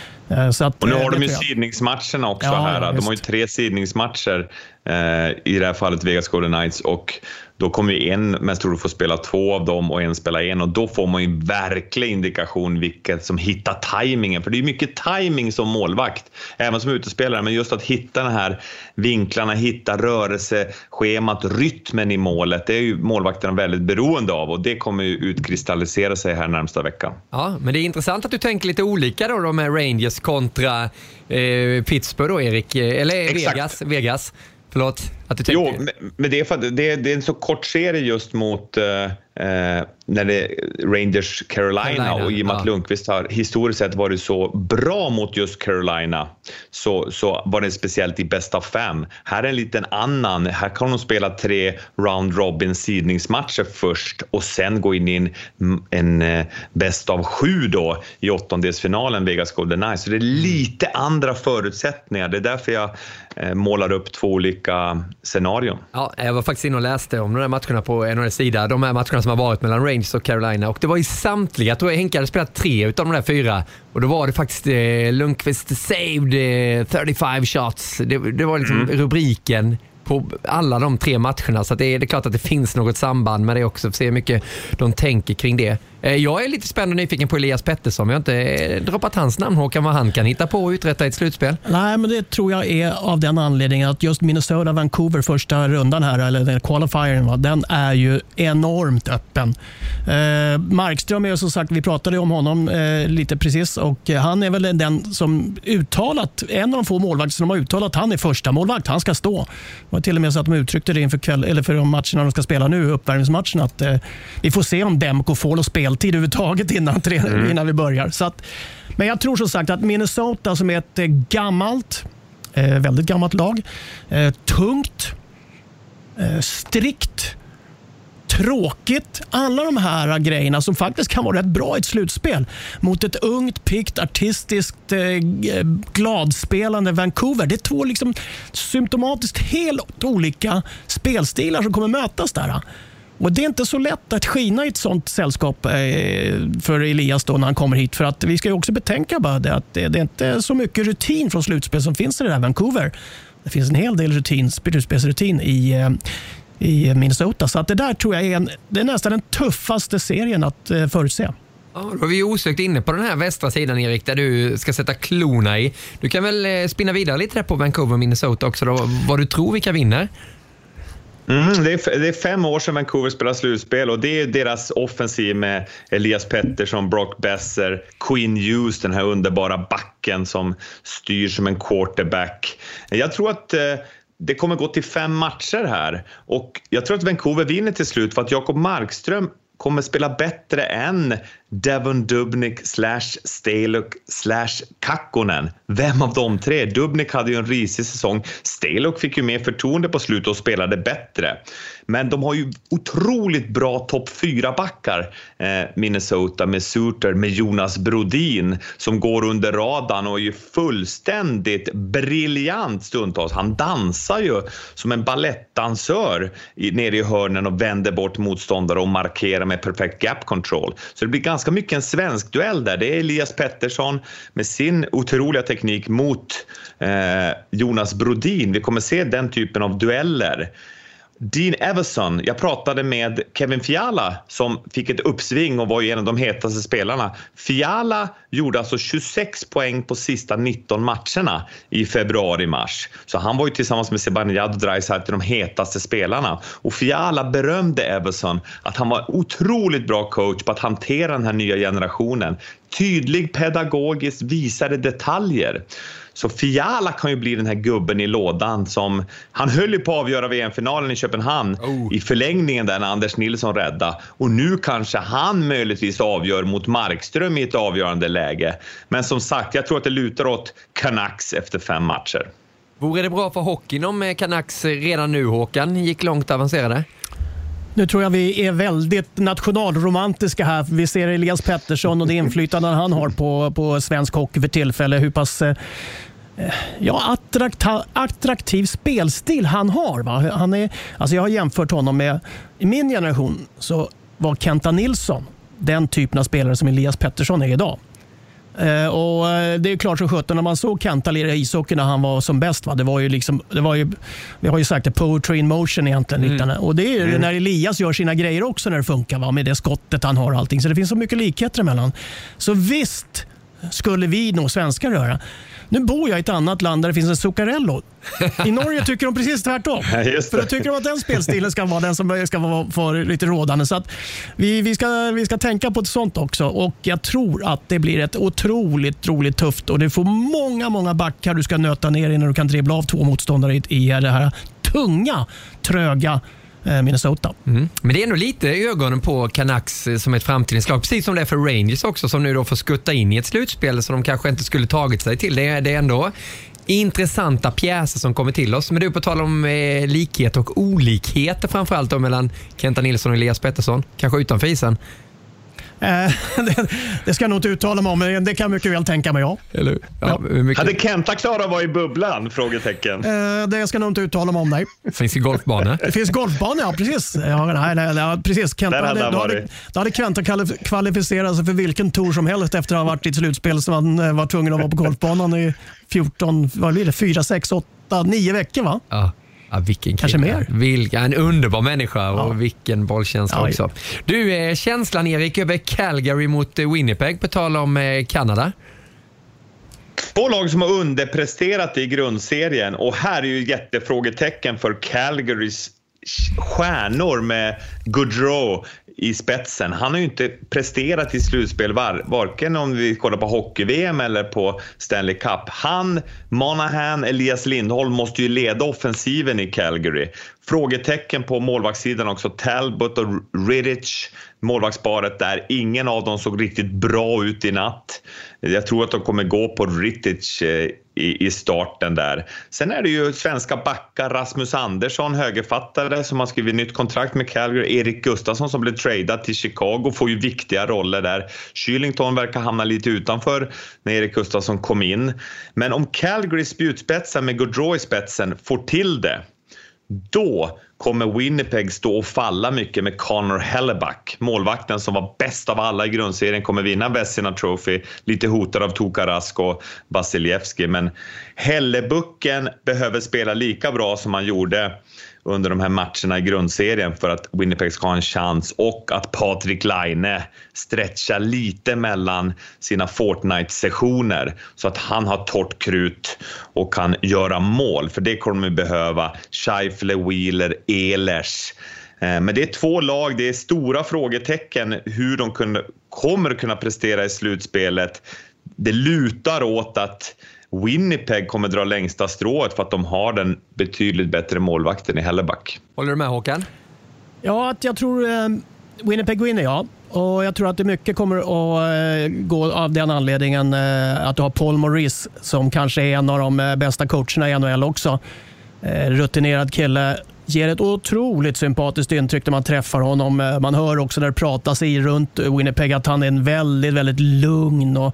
Så att, och nu har de ju sidningsmatcherna också här. De har ju 3 sidningsmatcher i det här fallet Vegas Golden Knights, och då kommer ju en mest troligt få spela 2 av dem och en spela 1, och då får man ju verklig indikation vilket som hittar tajmingen, för det är mycket tajming som målvakt, även som utespelare, men just att hitta den här vinklarna, hitta rörelseschemat, rytmen i målet, det är ju målvakterna väldigt beroende av, och det kommer ju utkristallisera sig här närmsta veckan. Ja, men det är intressant att du tänker lite olika då med Rangers kontra Pittsburgh då, Erik, eller Vegas. Förlåt att du tänker... Jo, men det är en så kort serie just mot när det är Rangers Carolina, och i och med att Lundqvist har historiskt sett varit så bra mot just Carolina, så var det speciellt i bäst av 5. Här är en liten annan. Här kan de spela 3 round robin sidningsmatcher först och sen gå in i en bäst av 7 då i 8-delsfinalen Vegas Golden Knights. Så det är lite andra förutsättningar. Det är därför jag målar upp 2 olika scenarion. Ja, jag var faktiskt inne och läste om de här matcherna på NHLs sida. De här matcherna som har varit mellan Rangers och Carolina, och det var i samtliga, jag tror Henke hade spelat 3 utav de där 4, och då var det faktiskt Lundqvist saved 35 shots. Det var liksom rubriken på alla de 3 matcherna, så att det är klart att det finns något samband med det också, för att se hur mycket de tänker kring det. Jag är lite spänd och nyfiken på Elias Pettersson. Jag har inte droppat hans namn, Håkan, vad han kan hitta på och uträtta i ett slutspel. Nej, men det tror jag är av den anledningen att just Minnesota-Vancouver första rundan här, eller den qualifiern, den är ju enormt öppen. Markström är som sagt, vi pratade om honom lite precis, och han är väl den som uttalat, en av de få målvakter som har uttalat att han är första målvakt, han ska stå. Det var till och med så att de uttryckte det inför kväll, eller för de matcherna de ska spela nu, uppvärmningsmatchen, att vi får se om Demko får speltid överhuvudtaget innan vi börjar. Så att, men jag tror som sagt att Minnesota, som är ett väldigt gammalt lag, tungt, strikt, tråkigt, alla de här grejerna som faktiskt kan vara rätt bra i ett slutspel mot ett ungt, pikt, artistiskt, gladspelande Vancouver. Det är 2 liksom symptomatiskt helt olika spelstilar som kommer mötas där. Och det är inte så lätt att skina i ett sånt sällskap för Elias då när han kommer hit. För att vi ska ju också betänka bara det, att det är inte så mycket rutin från slutspel som finns i det där Vancouver. Det finns en hel del slutspelsrutin i Minnesota. Så att det där tror jag det är nästan den tuffaste serien att förutse. Ja, då var vi osökt inne på den här västra sidan, Erik, där du ska sätta klorna i. Du kan väl spinna vidare lite där på Vancouver, Minnesota också då, vad du tror vilka vinner? Det är 5 år sedan Vancouver spelar slutspel och det är deras offensiv med Elias Pettersson, Brock Besser, Quinn Hughes, den här underbara backen som styr som en quarterback. Jag tror att det kommer gå till 5 matcher här och jag tror att Vancouver vinner till slut för att Jacob Markström kommer spela bättre än Devon Dubnyk /Stalock /Kakkonen. Vem av de 3? Dubnyk hade ju en risig säsong. Stalock fick ju mer förtroende på slutet och spelade bättre. Men de har ju otroligt bra topp 4-backar, Minnesota, med Suter, med Jonas Brodin som går under radarn och är ju fullständigt briljant stundtals. Han dansar ju som en ballettdansör nere i hörnen och vänder bort motståndare och markerar med perfekt gap control. Så det blir ganska mycket en svensk duell där. Det är Elias Pettersson med sin otroliga teknik mot Jonas Brodin. Vi kommer se den typen av dueller. Dean Everson, jag pratade med Kevin Fiala som fick ett uppsving och var en av de hetaste spelarna. Fiala gjorde alltså 26 poäng på sista 19 matcherna i februari-mars. Så han var ju tillsammans med Zibanejad och Draisaitl till de hetaste spelarna. Och Fiala berömde Everson att han var otroligt bra coach på att hantera den här nya generationen. Tydlig, pedagogiskt, visade detaljer. Så Fiala kan ju bli den här gubben i lådan som han höll ju på att avgöra VM-finalen i Köpenhamn i förlängningen där när Anders Nilsson räddade. Och nu kanske han möjligtvis avgör mot Markström i ett avgörande läge. Men som sagt, jag tror att det lutar åt Canucks efter 5 matcher. Vore det bra för hockeyn om Canucks redan nu, Håkan, gick långt avancerade? Nu tror jag vi är väldigt nationalromantiska här. Vi ser Elias Pettersson och det inflytande han har på svensk hockey för tillfälle. Hur pass attraktiv spelstil han har. Va? Alltså jag har jämfört honom med, i min generation så var Kenta Nilsson den typen av spelare som Elias Pettersson är idag. Och det är klart så sjutton när man såg Kenta lira ishockey när han var som bäst, va? Det var ju vi har ju sagt det, poetry in motion egentligen. Och det är när Elias gör sina grejer också när det funkar, va? Med det skottet han har och allting, så det finns så mycket likheter emellan. Så visst skulle vi nog svenskar röra. Nu bor jag i ett annat land där det finns en Zuccarello. I Norge tycker de precis tvärtom. För då tycker de att den spelstilen ska vara den som ska vara för lite rådande. Så att vi ska tänka på ett sånt också. Och jag tror att det blir ett otroligt tufft. Och det får många backar du ska nöta ner innan du kan dribbla av 2 motståndare i det här tunga, tröga Minnesota. Men det är ändå lite i ögonen på Canucks som ett framtidens lag, precis som det är för Rangers också, som nu då får skutta in i ett slutspel som de kanske inte skulle tagit sig till. Det är ändå intressanta pjäser som kommer till oss. Men du, på tal om likhet och olikheter framförallt då mellan Kenta Nilsson och Elias Pettersson, kanske utanför isen. Det ska jag nog inte uttala mig om, men det kan mycket väl tänka mig, ja. Eller, ja. Hade Kenta klarat att vara i bubblan? Frågetecken. Det ska jag nog inte uttala mig om, nej. Finns det golfbana? Det finns golfbana, ja, precis. Ja, precis. Kenta, då hade Kenta kvalificerat sig för vilken tour som helst efter att ha varit i ett slutspel som han var tvungen att vara på golfbanan i 4, 6, 8, 9 veckor, va? Ja. Ja, vilken kanske mer. En underbar människa och vilken bollkänsla också. Du, känslan, Erik, över Calgary mot Winnipeg på tal om Kanada? 2 lag som har underpresterat i grundserien och här är ju jättefrågetecken för Calgarys stjärnor med Gaudreau i spetsen. Han har ju inte presterat i slutspel varken om vi kollar på hockey-VM eller på Stanley Cup. Han, Monahan, Elias Lindholm måste ju leda offensiven i Calgary. Frågetecken på målvaktssidan också. Talbot och Rittich, målvaktsparet där. Ingen av dem såg riktigt bra ut i natt. Jag tror att de kommer gå på Rittich i starten där. Sen är det ju svenska backar, Rasmus Andersson, högerfattare, som har skrivit nytt kontrakt med Calgary. Erik Gustafsson som blev tradad till Chicago får ju viktiga roller där. Kylington verkar hamna lite utanför när Erik Gustafsson kom in. Men om Calgary spjutspetsar med Gaudreau i spetsen får till det, då kommer Winnipeg stå och falla mycket med Connor Hellebuck. Målvakten som var bäst av alla i grundserien kommer vinna Vezina Trophy. Lite hotad av Tuukka Rask och Vasilevski. Men Hellebucken behöver spela lika bra som han gjorde under de här matcherna i grundserien för att Winnipeg ska ha en chans, och att Patrik Laine stretchar lite mellan sina Fortnite-sessioner så att han har torrt krut och kan göra mål, för det kommer de behöva. Scheifele, Wheeler, Ehlers. Men det är 2 lag, det är stora frågetecken hur de kommer att kunna prestera i slutspelet. Det lutar åt att Winnipeg kommer dra längsta strået för att de har den betydligt bättre målvakten i Helleback. Håller du med, Håkan? Ja, att jag tror Winnipeg vinner, ja. Och jag tror att det mycket kommer att gå av den anledningen att du har Paul Maurice som kanske är en av de bästa coacherna i NHL också. Rutinerad kille. Ger ett otroligt sympatiskt intryck när man träffar honom. Man hör också när det pratas runt Winnipeg att han är en väldigt, väldigt lugn och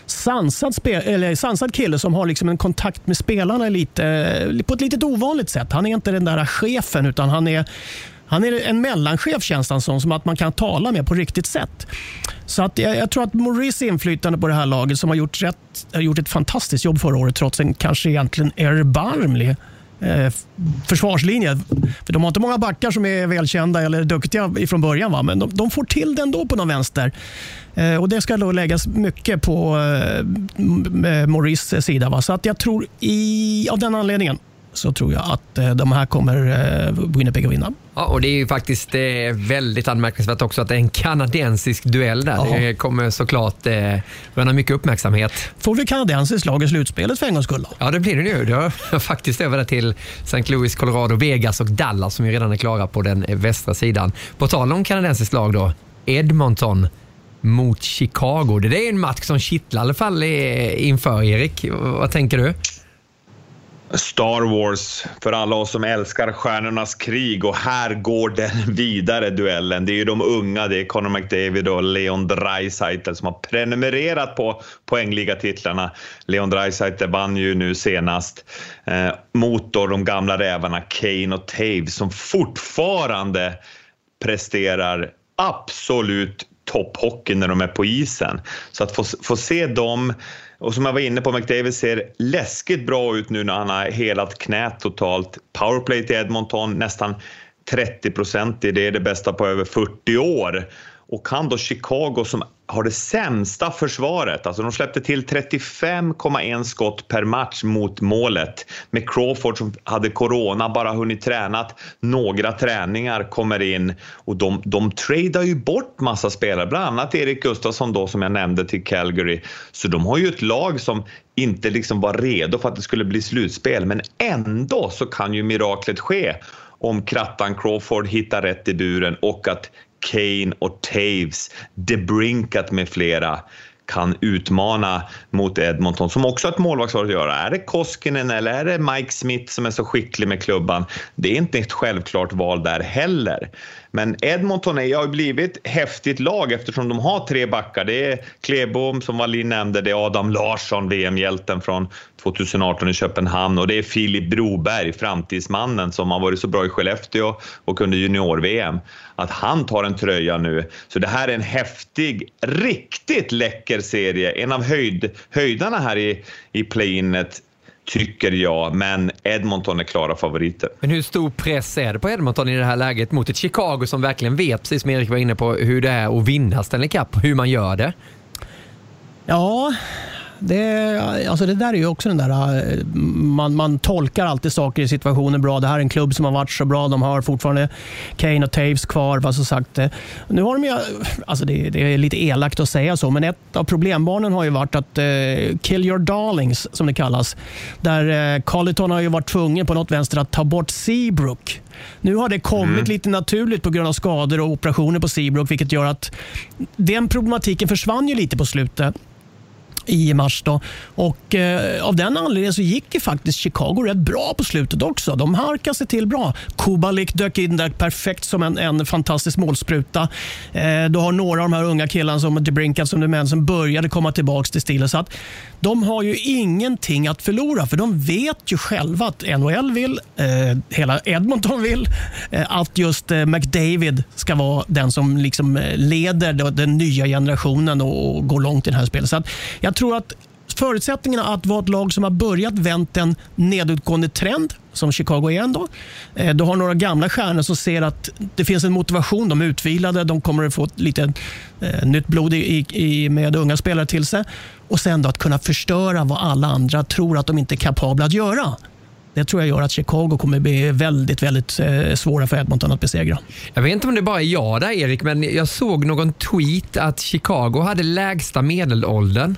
sansad kille som har liksom en kontakt med spelarna på ett lite ovanligt sätt. Han är inte den där chefen, utan han är en mellanchef, känns han som att man kan tala med på riktigt sätt. Så att jag tror att Maurice inflytande på det här laget, som har gjort ett fantastiskt jobb förra året trots en kanske egentligen erbarmlig försvarslinje. För de har inte många backar som är välkända eller duktiga ifrån början, va? Men de får till den då på någon vänster. Och det ska då läggas mycket på Maurice sida, va? Så att jag tror av den anledningen så tror jag att de här kommer Winnipeg att vinna. Ja, och det är ju faktiskt väldigt anmärkningsvärt också att det är en kanadensisk duell där. Aha. Det kommer såklart röna mycket uppmärksamhet. Får vi kanadensisk lag i slutspelet för en gångs skull då? Ja, det blir det nu. Det har faktiskt över det till St. Louis, Colorado, Vegas och Dallas som ju redan är klara på den västra sidan. På tal om kanadensisk lag då, Edmonton mot Chicago. Det är en match som kittlar i alla fall inför, Erik. Vad tänker du? Star Wars för alla oss som älskar Stjärnornas krig, och här går den vidare duellen. Det är ju de unga, det är Connor McDavid och Leon Draisaitl som har prenumererat på poängligatitlarna. Leon Draisaitl vann ju nu senast mot då de gamla rävarna Kane och Taves som fortfarande presterar absolut topphockey när de är på isen. Så att få se dem. Och som jag var inne på, McDavid ser läskigt bra ut nu när han har helat knät totalt. Powerplay till Edmonton nästan 30%. Det är det bästa på över 40 år. Och kan då Chicago som har det sämsta försvaret. Alltså de släppte till 35,1 skott per match mot målet. Med Crawford som hade corona, bara hunnit tränat. Några träningar kommer in. Och de tradar ju bort massa spelare. Bland annat Erik Gustafsson då som jag nämnde till Calgary. Så de har ju ett lag som inte liksom var redo för att det skulle bli slutspel. Men ändå så kan ju miraklet ske om Krattan Crawford hittar rätt i buren och att Kane och Taves, DeBrincat med flera kan utmana mot Edmonton som också har ett målvaktsår att göra. Är det Koskinen eller är det Mike Smith som är så skicklig med klubban? Det är inte ett självklart val där heller. Men Edmonton har ju blivit ett häftigt lag eftersom de har 3 backar. Det är Klebom som Wallin nämnde, det är Adam Larsson, VM-hjälten från 2018 i Köpenhamn, och det är Filip Broberg, framtidsmannen som har varit så bra i Skellefteå och under junior-VM. Att han tar en tröja nu. Så det här är en häftig, riktigt läcker serie. En av höjdarna här i play-inet tycker jag, men Edmonton är klara favoriter. Men hur stor press är det på Edmonton i det här läget mot ett Chicago som verkligen vet, precis som Erik var inne på, hur det är att vinna Stanley Cup och hur man gör det? Ja, det där är ju också den där man tolkar alltid saker i situationen bra. Det här är en klubb som har varit så bra. De har fortfarande Kane och Taves kvar, vad så sagt. Nu har de ju, alltså det är lite elakt att säga så, men ett av problembarnen har ju varit att kill your darlings som det kallas. Där Colliton har ju varit tvungen på något vänster att ta bort Seabrook. Nu har det kommit lite naturligt på grund av skador och operationer på Seabrook, vilket gör att den problematiken försvann ju lite på slutet i mars då. Och av den anledningen så gick ju faktiskt Chicago rätt bra på slutet också. De harkade sig till bra. Kubalik dök in där perfekt som en fantastisk målspruta. Du har några av de här unga killarna som DeBrincat som du män som började komma tillbaka till stilen. Så att de har ju ingenting att förlora, för de vet ju själva att NHL vill, hela Edmonton vill, att just McDavid ska vara den som liksom leder den nya generationen och går långt i det här spelet. Så att jag tror att förutsättningarna att vara ett lag som har börjat vänt en nedåtgående trend som Chicago är ändå. Du har några gamla stjärnor som ser att det finns en motivation. De är utvilade, de kommer att få lite nytt blod med unga spelare till sig. Och sen då att kunna förstöra vad alla andra tror att de inte är kapabla att göra. Det tror jag gör att Chicago kommer bli väldigt, väldigt svåra för Edmonton att besegra. Jag vet inte om det bara är jag där, Erik, men jag såg någon tweet att Chicago hade lägsta medelåldern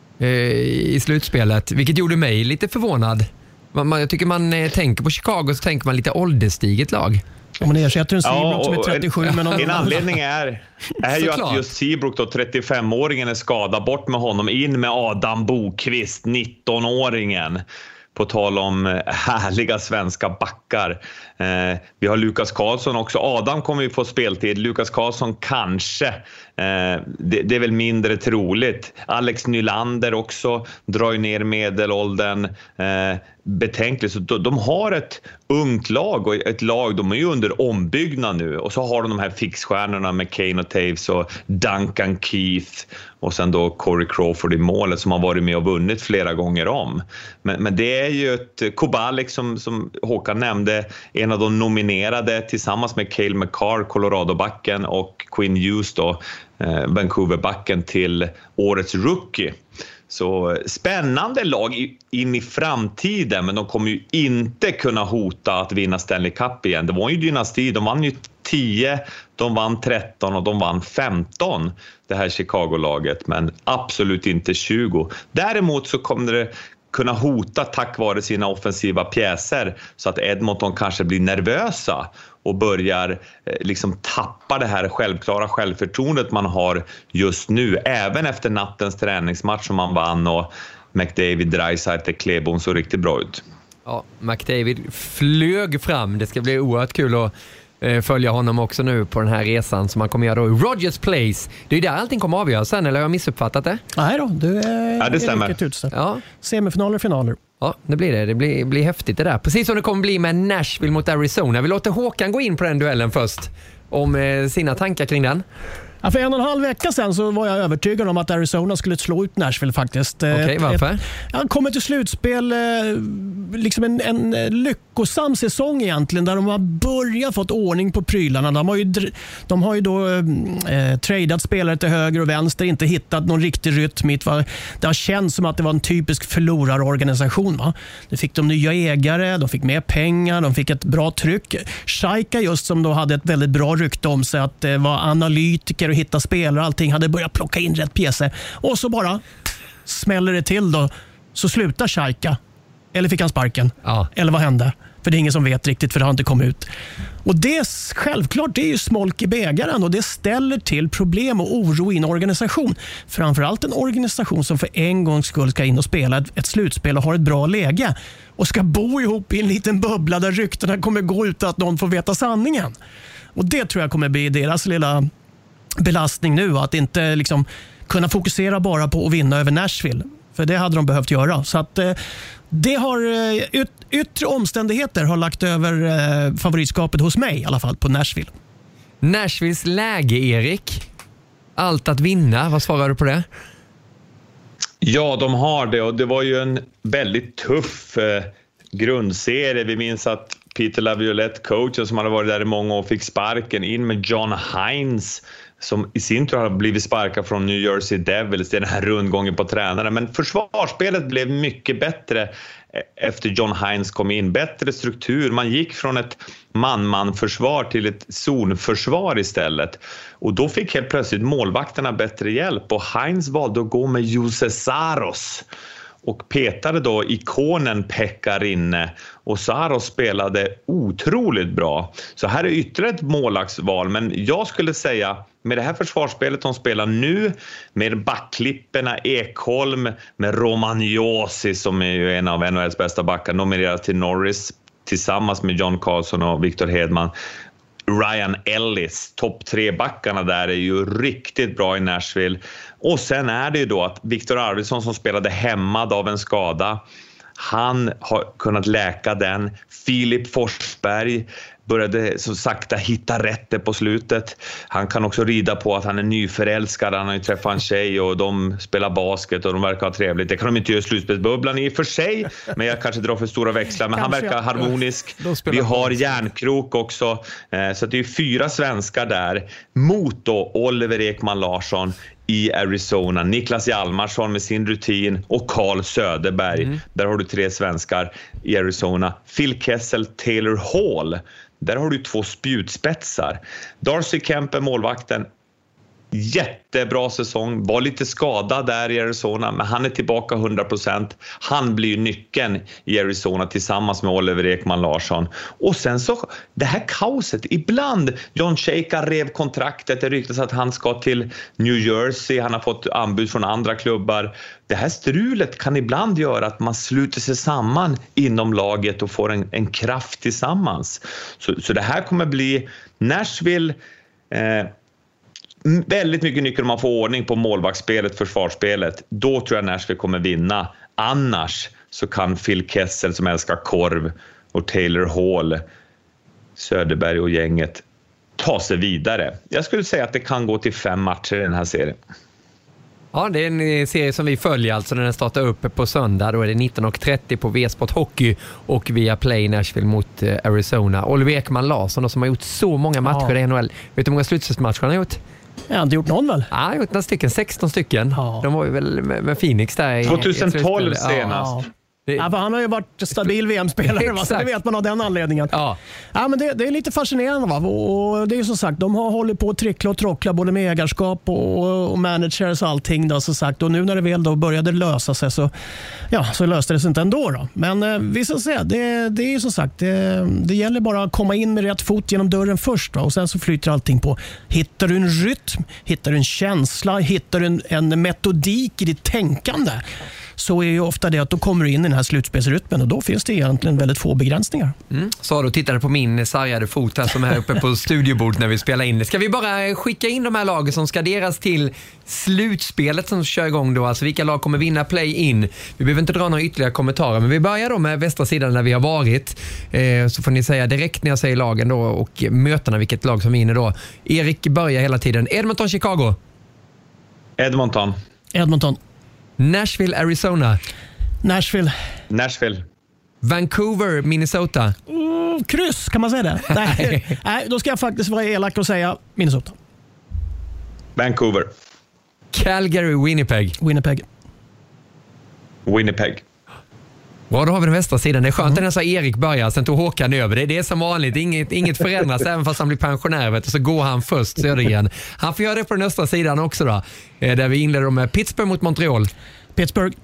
i slutspelet, vilket gjorde mig lite förvånad. Jag tycker man tänker på Chicago så tänker man lite ålderstiget lag. Om man ersätter en Seabrook som är 37. En anledning är ju att just Seabrook då, 35-åringen, är skadad. Bort med honom, in med Adam Bokvist, 19-åringen. På tal om härliga svenska backar. Vi har Lukas Karlsson också. Adam kommer ju få speltid. Lukas Karlsson kanske. Det är väl mindre troligt. Alex Nylander också drar ju ner medelåldern betänkligt. Så de har ett ungt lag och ett lag, de är ju under ombyggnad nu. Och så har de här fixstjärnorna med Kane och Taves och Duncan Keith och sen då Corey Crawford i målet som har varit med och vunnit flera gånger om. Men det är ju ett Kubalik som Håkan nämnde, en av de nominerade tillsammans med Cale Makar, Colorado-backen, och Quinn Hughes då, Vancouver-backen, till årets rookie. Så spännande lag in i framtiden, men de kommer ju inte kunna hota att vinna Stanley Cup igen. Det var ju dynasti, de vann ju 10, de vann 13 och de vann 15, det här Chicago-laget, men absolut inte 20. Däremot så kommer det kunna hota tack vare sina offensiva pjäser, så att Edmonton kanske blir nervösa och börjar liksom tappa det här självklara självförtroendet man har just nu, även efter nattens träningsmatch som man vann och McDavid, Draisaitl, Klebon så riktigt bra ut. Ja, McDavid flög fram. Det ska bli oerhört kul att följa honom också nu på den här resan som man kommer göra då i Rogers Place. Det är där allting kommer avgöras sen, eller har jag missuppfattat det? Nej då, det stämmer. Ja. Semifinaler, finaler. Ja, det blir det. Det blir häftigt det där. Precis som det kommer bli med Nashville mot Arizona. Vi låter Håkan gå in på den duellen först. Om sina tankar kring den. Ja, för 1,5 vecka sedan så var jag övertygad om att Arizona skulle slå ut Nashville faktiskt. Okej, varför? Han kommer till slutspel, liksom en lyckosam säsong egentligen, där de har börjat fått ordning på prylarna. De har ju då tradat spelare till höger och vänster, inte hittat någon riktig rytm. Det har känts som att det var en typisk förlorarorganisation. Va? Nu fick de nya ägare, de fick mer pengar, de fick ett bra tryck. Scheika just, som då hade ett väldigt bra rykte om sig att vara analytiker och hitta spelare, allting, hade börjat plocka in rätt pjäser, och så bara smäller det till då, så slutar Scheika, eller fick han sparken, eller vad hände? För det är ingen som vet riktigt, för det har inte kommit ut. Och det självklart, det är ju smolk i bägaren, och det ställer till problem och oro i en organisation. Framförallt en organisation som för en gångs skull ska in och spela ett slutspel och har ett bra läge, och ska bo ihop i en liten bubbla där ryktena kommer gå utan att någon får veta sanningen. Och det tror jag kommer bli deras lilla belastning nu, att inte liksom kunna fokusera bara på att vinna över Nashville, för det hade de behövt göra. Så att det har yttre omständigheter har lagt över favoritskapet hos mig i alla fall på Nashville. Nashvilles läge, Erik, allt att vinna, vad svarar du på det? Ja, de har det, och det var ju en väldigt tuff grundserie. Vi minns att Peter Laviolette, coachen som hade varit där i många år, fick sparken, in med John Hines som i sin tur har blivit sparkad från New Jersey Devils. Det är den här rundgången på tränare. Men försvarsspelet blev mycket bättre efter John Hines kom in. Bättre struktur. Man gick från ett man-man-försvar till ett zonförsvar istället. Och då fick helt plötsligt målvakterna bättre hjälp. Och Hines valde att gå med Jose Saros och petade då ikonen Pekka Rinne, och Saros spelade otroligt bra. Så här är ytterligare ett målvaktsval, men jag skulle säga med det här försvarsspelet de spelar nu, med backlipperna Ekholm, med Romagnosi som är ju en av NHLs bästa backar, nominerad till Norris tillsammans med John Carlson och Victor Hedman. Ryan Ellis, topp 3-backarna där är ju riktigt bra i Nashville. Och sen är det ju då att Victor Arvidsson som spelade hämmad av en skada, han har kunnat läka den. Filip Forsberg började så sakta hitta rätt på slutet. Han kan också rida på att han är nyförälskad. Han har ju träffat en tjej och de spelar basket och de verkar ha trevligt. Det kan de inte göra i slutspelsbubblan i och för sig, men jag kanske drar för stora växlar. Men han verkar harmonisk. Vi har Järnkrok också. Så det är 4 svenskar där mot då Oliver Ekman Larsson i Arizona. Niklas Hjalmarsson med sin rutin och Carl Söderberg. Där har du 3 svenskar i Arizona. Phil Kessel, Taylor Hall. Där har du 2 spjutspetsar. Darcy Kemp, målvakten. Jättebra säsong. Var lite skadad där i Arizona, men han är tillbaka 100%. Han blir nyckeln i Arizona tillsammans med Oliver Ekman Larsson. Och sen så, det här kaoset. Ibland, John Shaker rev kontraktet. Det ryktas att han ska till New Jersey. Han har fått anbud från andra klubbar. Det här strulet kan ibland göra att man sluter sig samman inom laget och får en kraft tillsammans. Så det här kommer bli Nashville... väldigt mycket nyckel om man får ordning på målvaktsspelet, försvarsspelet. Då tror jag Nashville kommer vinna. Annars så kan Phil Kessel som älskar korv och Taylor Hall, Söderberg och gänget ta sig vidare. Jag skulle säga att det kan gå till 5 matcher i den här serien. Ja, det är en serie som vi följer alltså när den startar upp på söndag. Då är det 19:30 på V-Sport Hockey och via Play Nashville mot Arizona. Oliver Ekman Larsson då, som har gjort så många matcher i NHL. Vet du hur många slutspelsmatcher han har gjort? Jag har inte gjort någon väl? Ja, han har gjort några stycken, 16 stycken. Ja. De var ju väl med Phoenix där. 2012 senast. Ja, för han har ju varit stabil VM-spelare, va? Så det vet man av den anledningen. Ja, men det är lite fascinerande, va? Och det är ju som sagt, de har hållit på att trickla och trockla både med ägarskap och managers och allting då, så sagt. Och nu när det väl då började lösa sig så löste det sig inte ändå då. Men vi ska säga, det är ju som sagt, det gäller bara att komma in med rätt fot genom dörren först då, och sen så flyter allting på. Hittar du en rytm, hittar du en känsla, hittar du en metodik i ditt tänkande, så är ju ofta det att då kommer du in i den här slutspelsrytmen och då finns det egentligen väldigt få begränsningar. Så då tittade på min sargade fot här som är här uppe på studiobordet när vi spelar in. Ska vi bara skicka in de här lagen som ska deras till slutspelet som kör igång då? Alltså vilka lag kommer vinna play-in? Vi behöver inte dra några ytterligare kommentarer, men vi börjar då med västra sidan där vi har varit. Så får ni säga direkt när jag säger lagen då och mötena vilket lag som vinner då. Erik börjar hela tiden. Edmonton, Chicago. Edmonton. Nashville, Arizona. Nashville. Vancouver, Minnesota. Kryss, kan man säga det? Nej, då ska jag faktiskt vara elak och säga Minnesota. Vancouver. Calgary, Winnipeg. Ja, då har vi den västra sidan. Det är skönt när Erik börjar, sen tog Håkan över. Det är som vanligt, inget förändras även fast han blir pensionär, vet du, så går han först Södergren. Han får göra det på den östra sidan också då. Där vi inleder med Pittsburgh mot Montreal. Pittsburgh.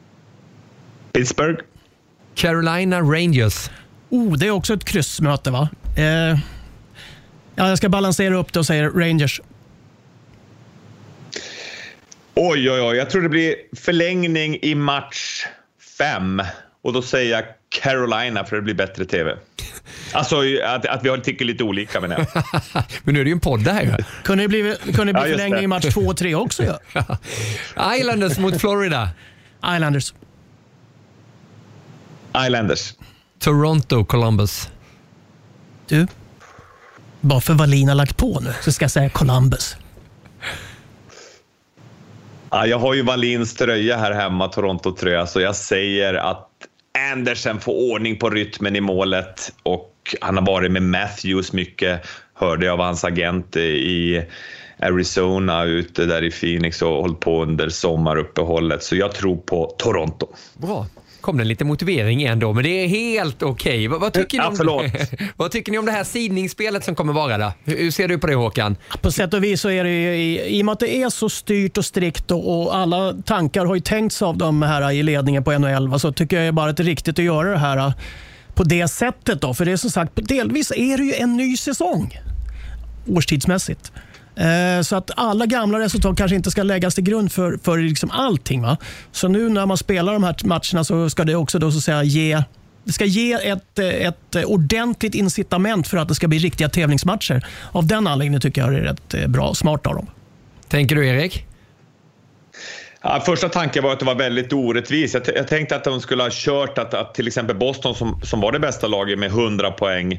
Carolina, Rangers. Det är också ett kryssmöte, va? Jag ska balansera upp det och säga Rangers. Oj, jag tror det blir förlängning i match 5. Och då säger jag Carolina för det blir bättre tv. Alltså att vi tycker lite olika med det. Men nu är det ju en podd där ju. Kunde det bli förlängning i match 2 och 3 också? Ja. Islanders mot Florida. Islanders. Toronto, Columbus. Du, bara för Wallin har lagt på nu så ska jag säga Columbus. Ja, jag har ju Wallins tröja här hemma, Toronto-tröja, så jag säger att Andersen får ordning på rytmen i målet och han har varit med Matthews mycket, hörde jag av hans agent i Arizona ute där i Phoenix och hållit på under sommaruppehållet, så jag tror på Toronto. Bra. Kom det lite motivering igen då, men det är helt okej. Vad tycker ni om det här sidningsspelet som kommer vara där? Hur ser du på det, Håkan? På sätt och vis så är det ju, i och med att det är så styrt och strikt och alla tankar har ju tänkts av de här i ledningen på NHL, så tycker jag bara att det är riktigt att göra det här på det sättet då. För det är som sagt, delvis är det ju en ny säsong årstidsmässigt. Så att alla gamla resultat kanske inte ska läggas till grund för liksom allting, va? Så nu när man spelar de här matcherna så ska det också då så att säga ge ett ordentligt incitament för att det ska bli riktiga tävlingsmatcher. Av den anledningen tycker jag det är rätt bra och smart av dem. Tänker du, Erik? Ja, första tanken var att det var väldigt orättvist. Jag tänkte att de skulle ha kört att till exempel Boston som var det bästa laget med 100 poäng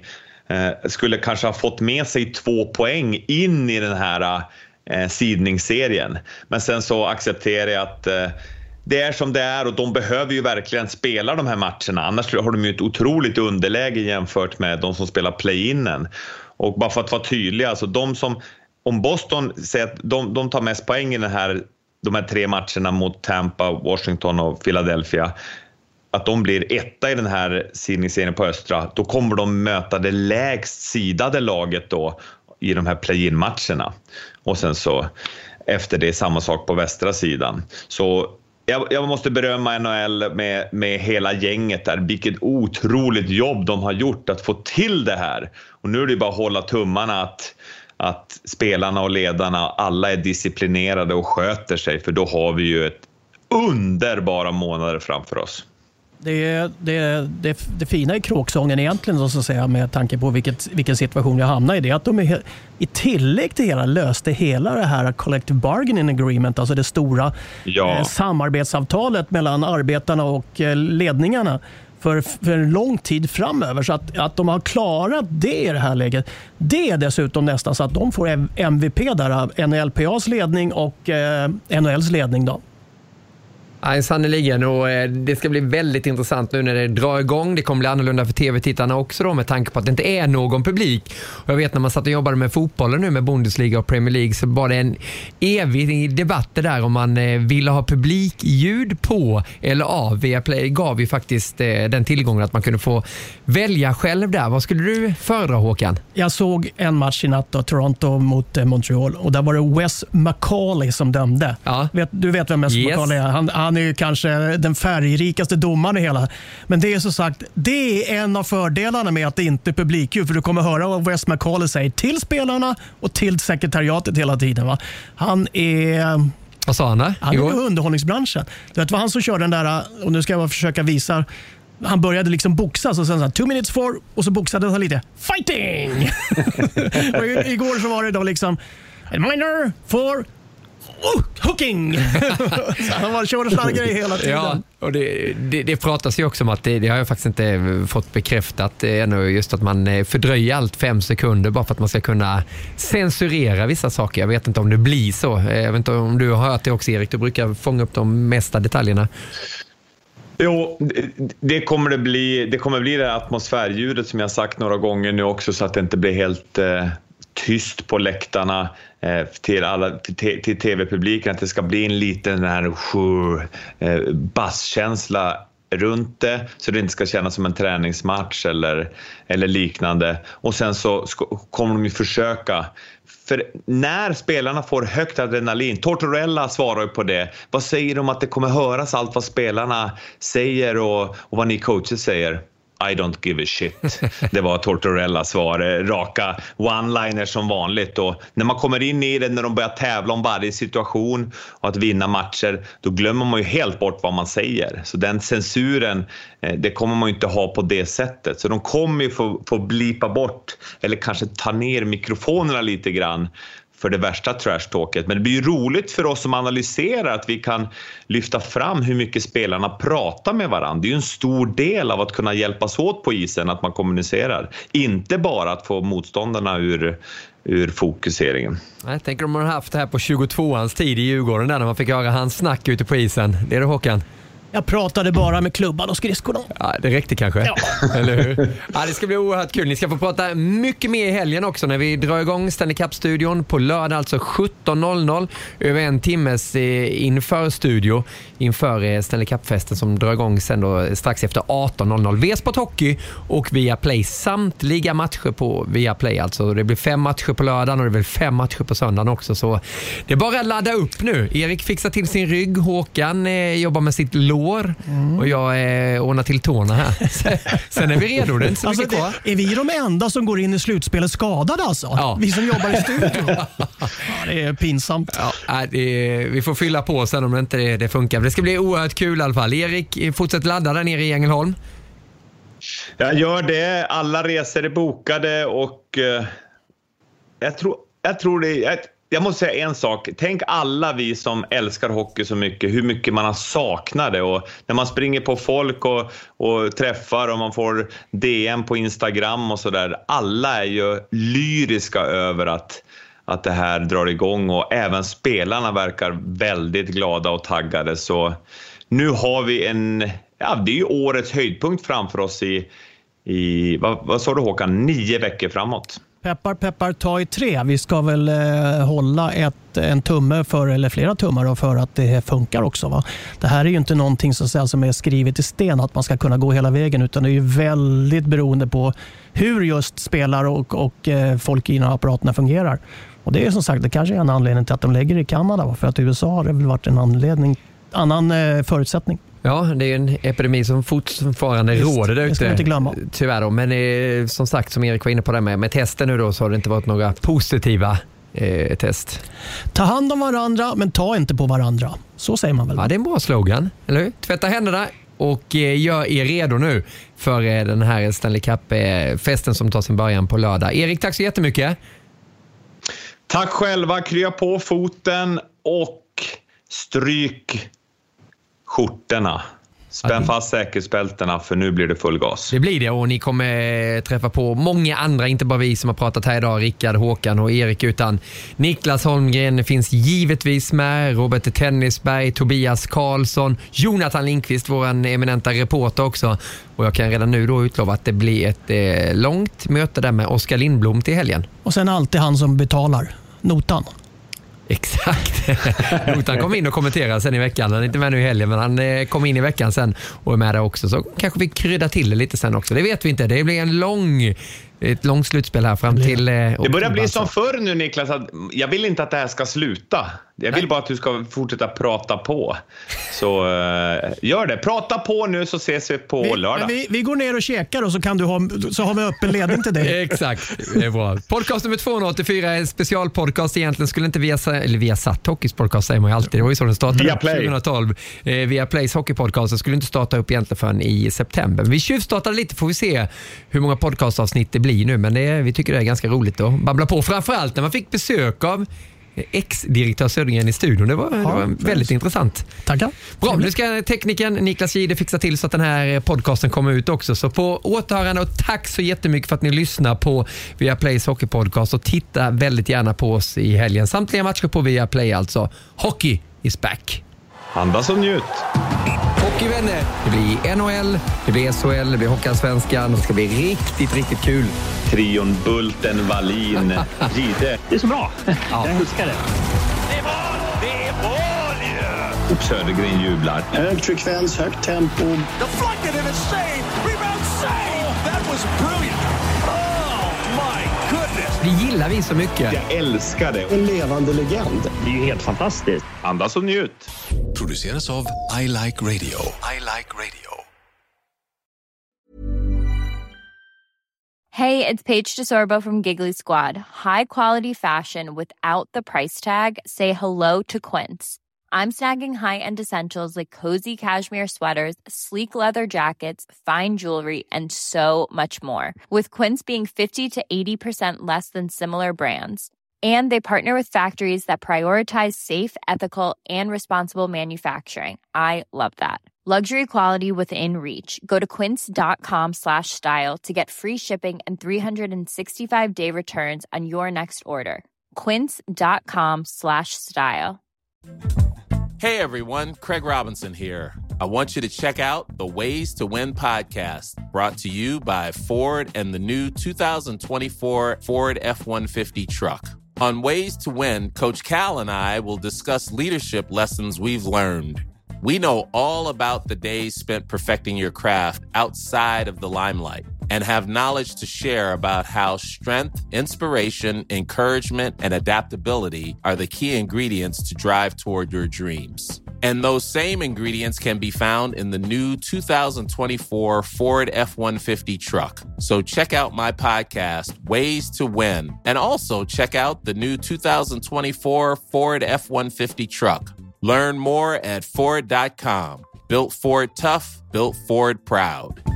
skulle kanske ha fått med sig 2 poäng in i den här sidningsserien. Men sen så accepterar jag att det är som det är, och de behöver ju verkligen spela de här matcherna. Annars har de ju ett otroligt underläge jämfört med de som spelar play-inen. Och bara för att vara tydliga, alltså om Boston säger att de tar mest poäng i de här 3 matcherna mot Tampa, Washington och Philadelphia, att de blir etta i den här sidningsserien på östra, då kommer de möta det lägst sidade laget då i de här play-in-matcherna. Och sen så efter det samma sak på västra sidan. Så jag måste berömma NHL med hela gänget där. Vilket otroligt jobb de har gjort att få till det här. Och nu är det bara att hålla tummarna att spelarna och ledarna alla är disciplinerade och sköter sig. För då har vi ju ett underbara månader framför oss. Det fina i kråksången egentligen, så att säga, med tanke på vilken situation jag hamnar i, det att de i tillägg till hela löste hela det här Collective Bargaining Agreement, alltså det stora samarbetsavtalet mellan arbetarna och ledningarna för en lång tid framöver. Så att de har klarat det i det här läget, det är dessutom nästan så att de får MVP där, NLPAs ledning och NHLs ledning då. Ja, sannoliken, och det ska bli väldigt intressant nu när det drar igång. Det kommer bli annorlunda för tv-tittarna också då, med tanke på att det inte är någon publik. Och jag vet när man satt och jobbade med fotbollen nu med Bundesliga och Premier League, så var det en evig debatt där om man ville ha publikljud på eller av. Viaplay gav ju faktiskt den tillgången att man kunde få välja själv där. Vad skulle du föredra, Håkan? Jag såg en match i natt då, Toronto mot Montreal, och där var det Wes McCauley som dömde. Ja. Du vet vem Wes McCauley är? Han är ju kanske den färgrikaste domaren i hela. Men det är så sagt, det är en av fördelarna med att det inte är publikljud, för du kommer höra vad Wes McCauley säger till spelarna och till sekretariatet hela tiden. Va? Han är... Vad sa han där? Han är i underhållningsbranschen. Du vet vad han som kör den där, och nu ska jag försöka visa. Han började liksom boxas och sen så 2 minutes for, och så boxade han lite fighting. Och igår så var det då liksom a minor for hooking. Så han var kör och slagare hela tiden. Ja, och det pratas ju också om att det har jag faktiskt inte fått bekräftat ännu, just att man fördröjer allt 5 sekunder bara för att man ska kunna censurera vissa saker. Jag vet inte om det blir så. Jag vet inte om du har hört det också, Erik. Du brukar fånga upp de mesta detaljerna. Jo, det kommer bli det atmosfärljudet som jag sagt några gånger nu också, så att det inte blir helt tyst på läktarna till tv-publiken, att det ska bli en liten den här basskänsla runt det, så det inte ska kännas som en träningsmatch eller liknande. Och sen så kommer de ju försöka, för när spelarna får högt adrenalin, Tortorella svarar ju på det. Vad säger de att det kommer höras allt vad spelarna säger och vad ni coacher säger? I don't give a shit. Det var Tortorellas svar. Raka one-liners som vanligt. Och när man kommer in i det, när de börjar tävla om varje situation och att vinna matcher, då glömmer man ju helt bort vad man säger. Så den censuren, det kommer man ju inte ha på det sättet. Så de kommer ju få blipa bort eller kanske ta ner mikrofonerna lite grann för det värsta trash-talket. Men det blir ju roligt för oss som analyserar att vi kan lyfta fram hur mycket spelarna pratar med varandra. Det är ju en stor del av att kunna hjälpas åt på isen, att man kommunicerar. Inte bara att få motståndarna ur fokuseringen. Jag tänker om man har haft det här på 22ans tid i Djurgården där när man fick höra hans snack ute på isen. Det är det, Håkan? Jag pratade bara med klubban och skridskorna. Ja, det räckte kanske. Ja. Eller hur? Ja, det ska bli oerhört kul. Ni ska få prata mycket mer i helgen också när vi drar igång Stanley Cup-studion på lördag, alltså 17.00. Över en timmes inför studio inför Stanley Cup-festen som drar igång sen då strax efter 18.00. V-Sport Hockey och Viaplay. Samtliga matcher på Viaplay. Alltså det blir 5 matcher på lördagen och det blir 5 matcher på söndagen också. Så det är bara att ladda upp nu. Erik fixar till sin rygg. Håkan jobbar med sitt lår. Och jag ordnar till tårna här. Sen är vi redo. Det är inte så mycket kvar. Är vi de enda som går in i slutspelet skadade alltså? Ja. Vi som jobbar i studion. Ja, det är pinsamt. Ja, vi får fylla på sen om det inte det funkar. Det ska bli oerhört kul i alla fall. Erik, fortsätt ladda där nere i Ängelholm. Jag gör det. Alla resor är bokade och jag tror det. jag måste säga en sak. Tänk alla vi som älskar hockey så mycket, hur mycket man har saknat det. Och när man springer på folk och träffar och man får DM på Instagram och sådär. Alla är ju lyriska över att det här drar igång, och även spelarna verkar väldigt glada och taggade. Så nu har vi det är ju årets höjdpunkt framför oss i vad sa du Håkan, 9 veckor framåt. Peppar, peppar, ta i 3. Vi ska väl hålla en tumme för, eller flera tummar för att det funkar också. Va? Det här är ju inte någonting som är skrivet i sten att man ska kunna gå hela vägen, utan det är ju väldigt beroende på hur just spelare och folk i apparaterna fungerar. Och det är som sagt, det kanske är en anledning till att de lägger i Kanada. För att i USA har det väl varit en annan förutsättning. Ja, det är en epidemi som fortfarande råder där ute. Det ska vi inte glömma. Tyvärr då. Men som sagt, som Erik var inne på det med testen nu då, så har det inte varit några positiva test. Ta hand om varandra, men ta inte på varandra. Så säger man väl? Ja, det är en bra slogan, eller hur? Tvätta händerna och gör er redo nu för den här Stanley Cup-festen som tar sin början på lördag. Erik, tack så jättemycket. Tack själva, krya på foten och stryk skjortorna. Spänn fast säkerhetsbältena, för nu blir det full gas. Det blir det, och ni kommer träffa på många andra, inte bara vi som har pratat här idag, Rickard, Håkan och Erik, utan Niklas Holmgren finns givetvis med, Robert Tennisberg, Tobias Karlsson, Jonathan Lindqvist, våran eminenta reporter också. Och jag kan redan nu då utlova att det blir ett långt möte där med Oskar Lindblom till helgen. Och sen alltid han som betalar notan. Exakt. Notan kom in och kommenterade sen i veckan. Han är inte med nu i helgen, men han kom in i veckan sen och är med där också. Så kanske vi kryddar till det lite sen också. Det vet vi inte. Det blir ett långt slutspel här fram till... det börjar bli som förr nu, Niklas. Att jag vill inte att det här ska sluta. Jag vill bara att du ska fortsätta prata på. Så gör det. Prata på nu, så ses vi på lördag. Vi går ner och käkar, och så har vi öppen ledning till dig. Exakt, det är bra. Podcast nummer 284 är en specialpodcast. Egentligen skulle inte via satt Hockeys podcast, säger man ju alltid. Det var ju så den startade 2012. Via Plays hockeypodcast skulle inte starta upp egentligen förrän i september. Vi tjuvstartade lite, får vi se hur många podcastavsnitt det blir nu. Men vi tycker det är ganska roligt att babbla på. Framförallt när man fick besök av ex-direktör Södergren i studion. Det var väldigt intressant. Tackar. Bra, nu ska teknikern Niklas Gide fixa till så att den här podcasten kommer ut också. Så på återhörande, och tack så jättemycket för att ni lyssnar på Viaplays hockeypodcast, och titta väldigt gärna på oss i helgen. Samtliga matcher på Viaplay alltså. Hockey is back. Andas och njut. Hockeyvänner, det blir NHL, det blir SHL, det blir Hockeyallsvenskan, och det ska bli riktigt, riktigt kul. Trion Bulten, Wallin, Gide. Det är så bra. Ja. Jag älskar det. Det är mål ju! Och Södergren jublar. Hög frekvens, högt tempo. Deflected in a save. Rebound save. That was brilliant. Oh my goodness. Det gillar vi så mycket. Jag älskar det. En levande legend. Det är ju helt fantastiskt. Andas och njut. Produceras av I Like Radio. I Like Radio. Hey, it's Paige DeSorbo from Giggly Squad. High quality fashion without the price tag. Say hello to Quince. I'm snagging high-end essentials like cozy cashmere sweaters, sleek leather jackets, fine jewelry, and so much more. With Quince being 50 to 80% less than similar brands. And they partner with factories that prioritize safe, ethical, and responsible manufacturing. I love that. Luxury quality within reach. Go to quince.com/style to get free shipping and 365-day returns on your next order. Quince.com/style. Hey everyone, Craig Robinson here. I want you to check out the Ways to Win podcast, brought to you by Ford and the new 2024 Ford F-150 truck. On Ways to Win, Coach Cal and I will discuss leadership lessons we've learned. We know all about the days spent perfecting your craft outside of the limelight, and have knowledge to share about how strength, inspiration, encouragement, and adaptability are the key ingredients to drive toward your dreams. And those same ingredients can be found in the new 2024 Ford F-150 truck. So check out my podcast, Ways to Win, and also check out the new 2024 Ford F-150 truck. Learn more at Ford.com. Built Ford tough, built Ford proud.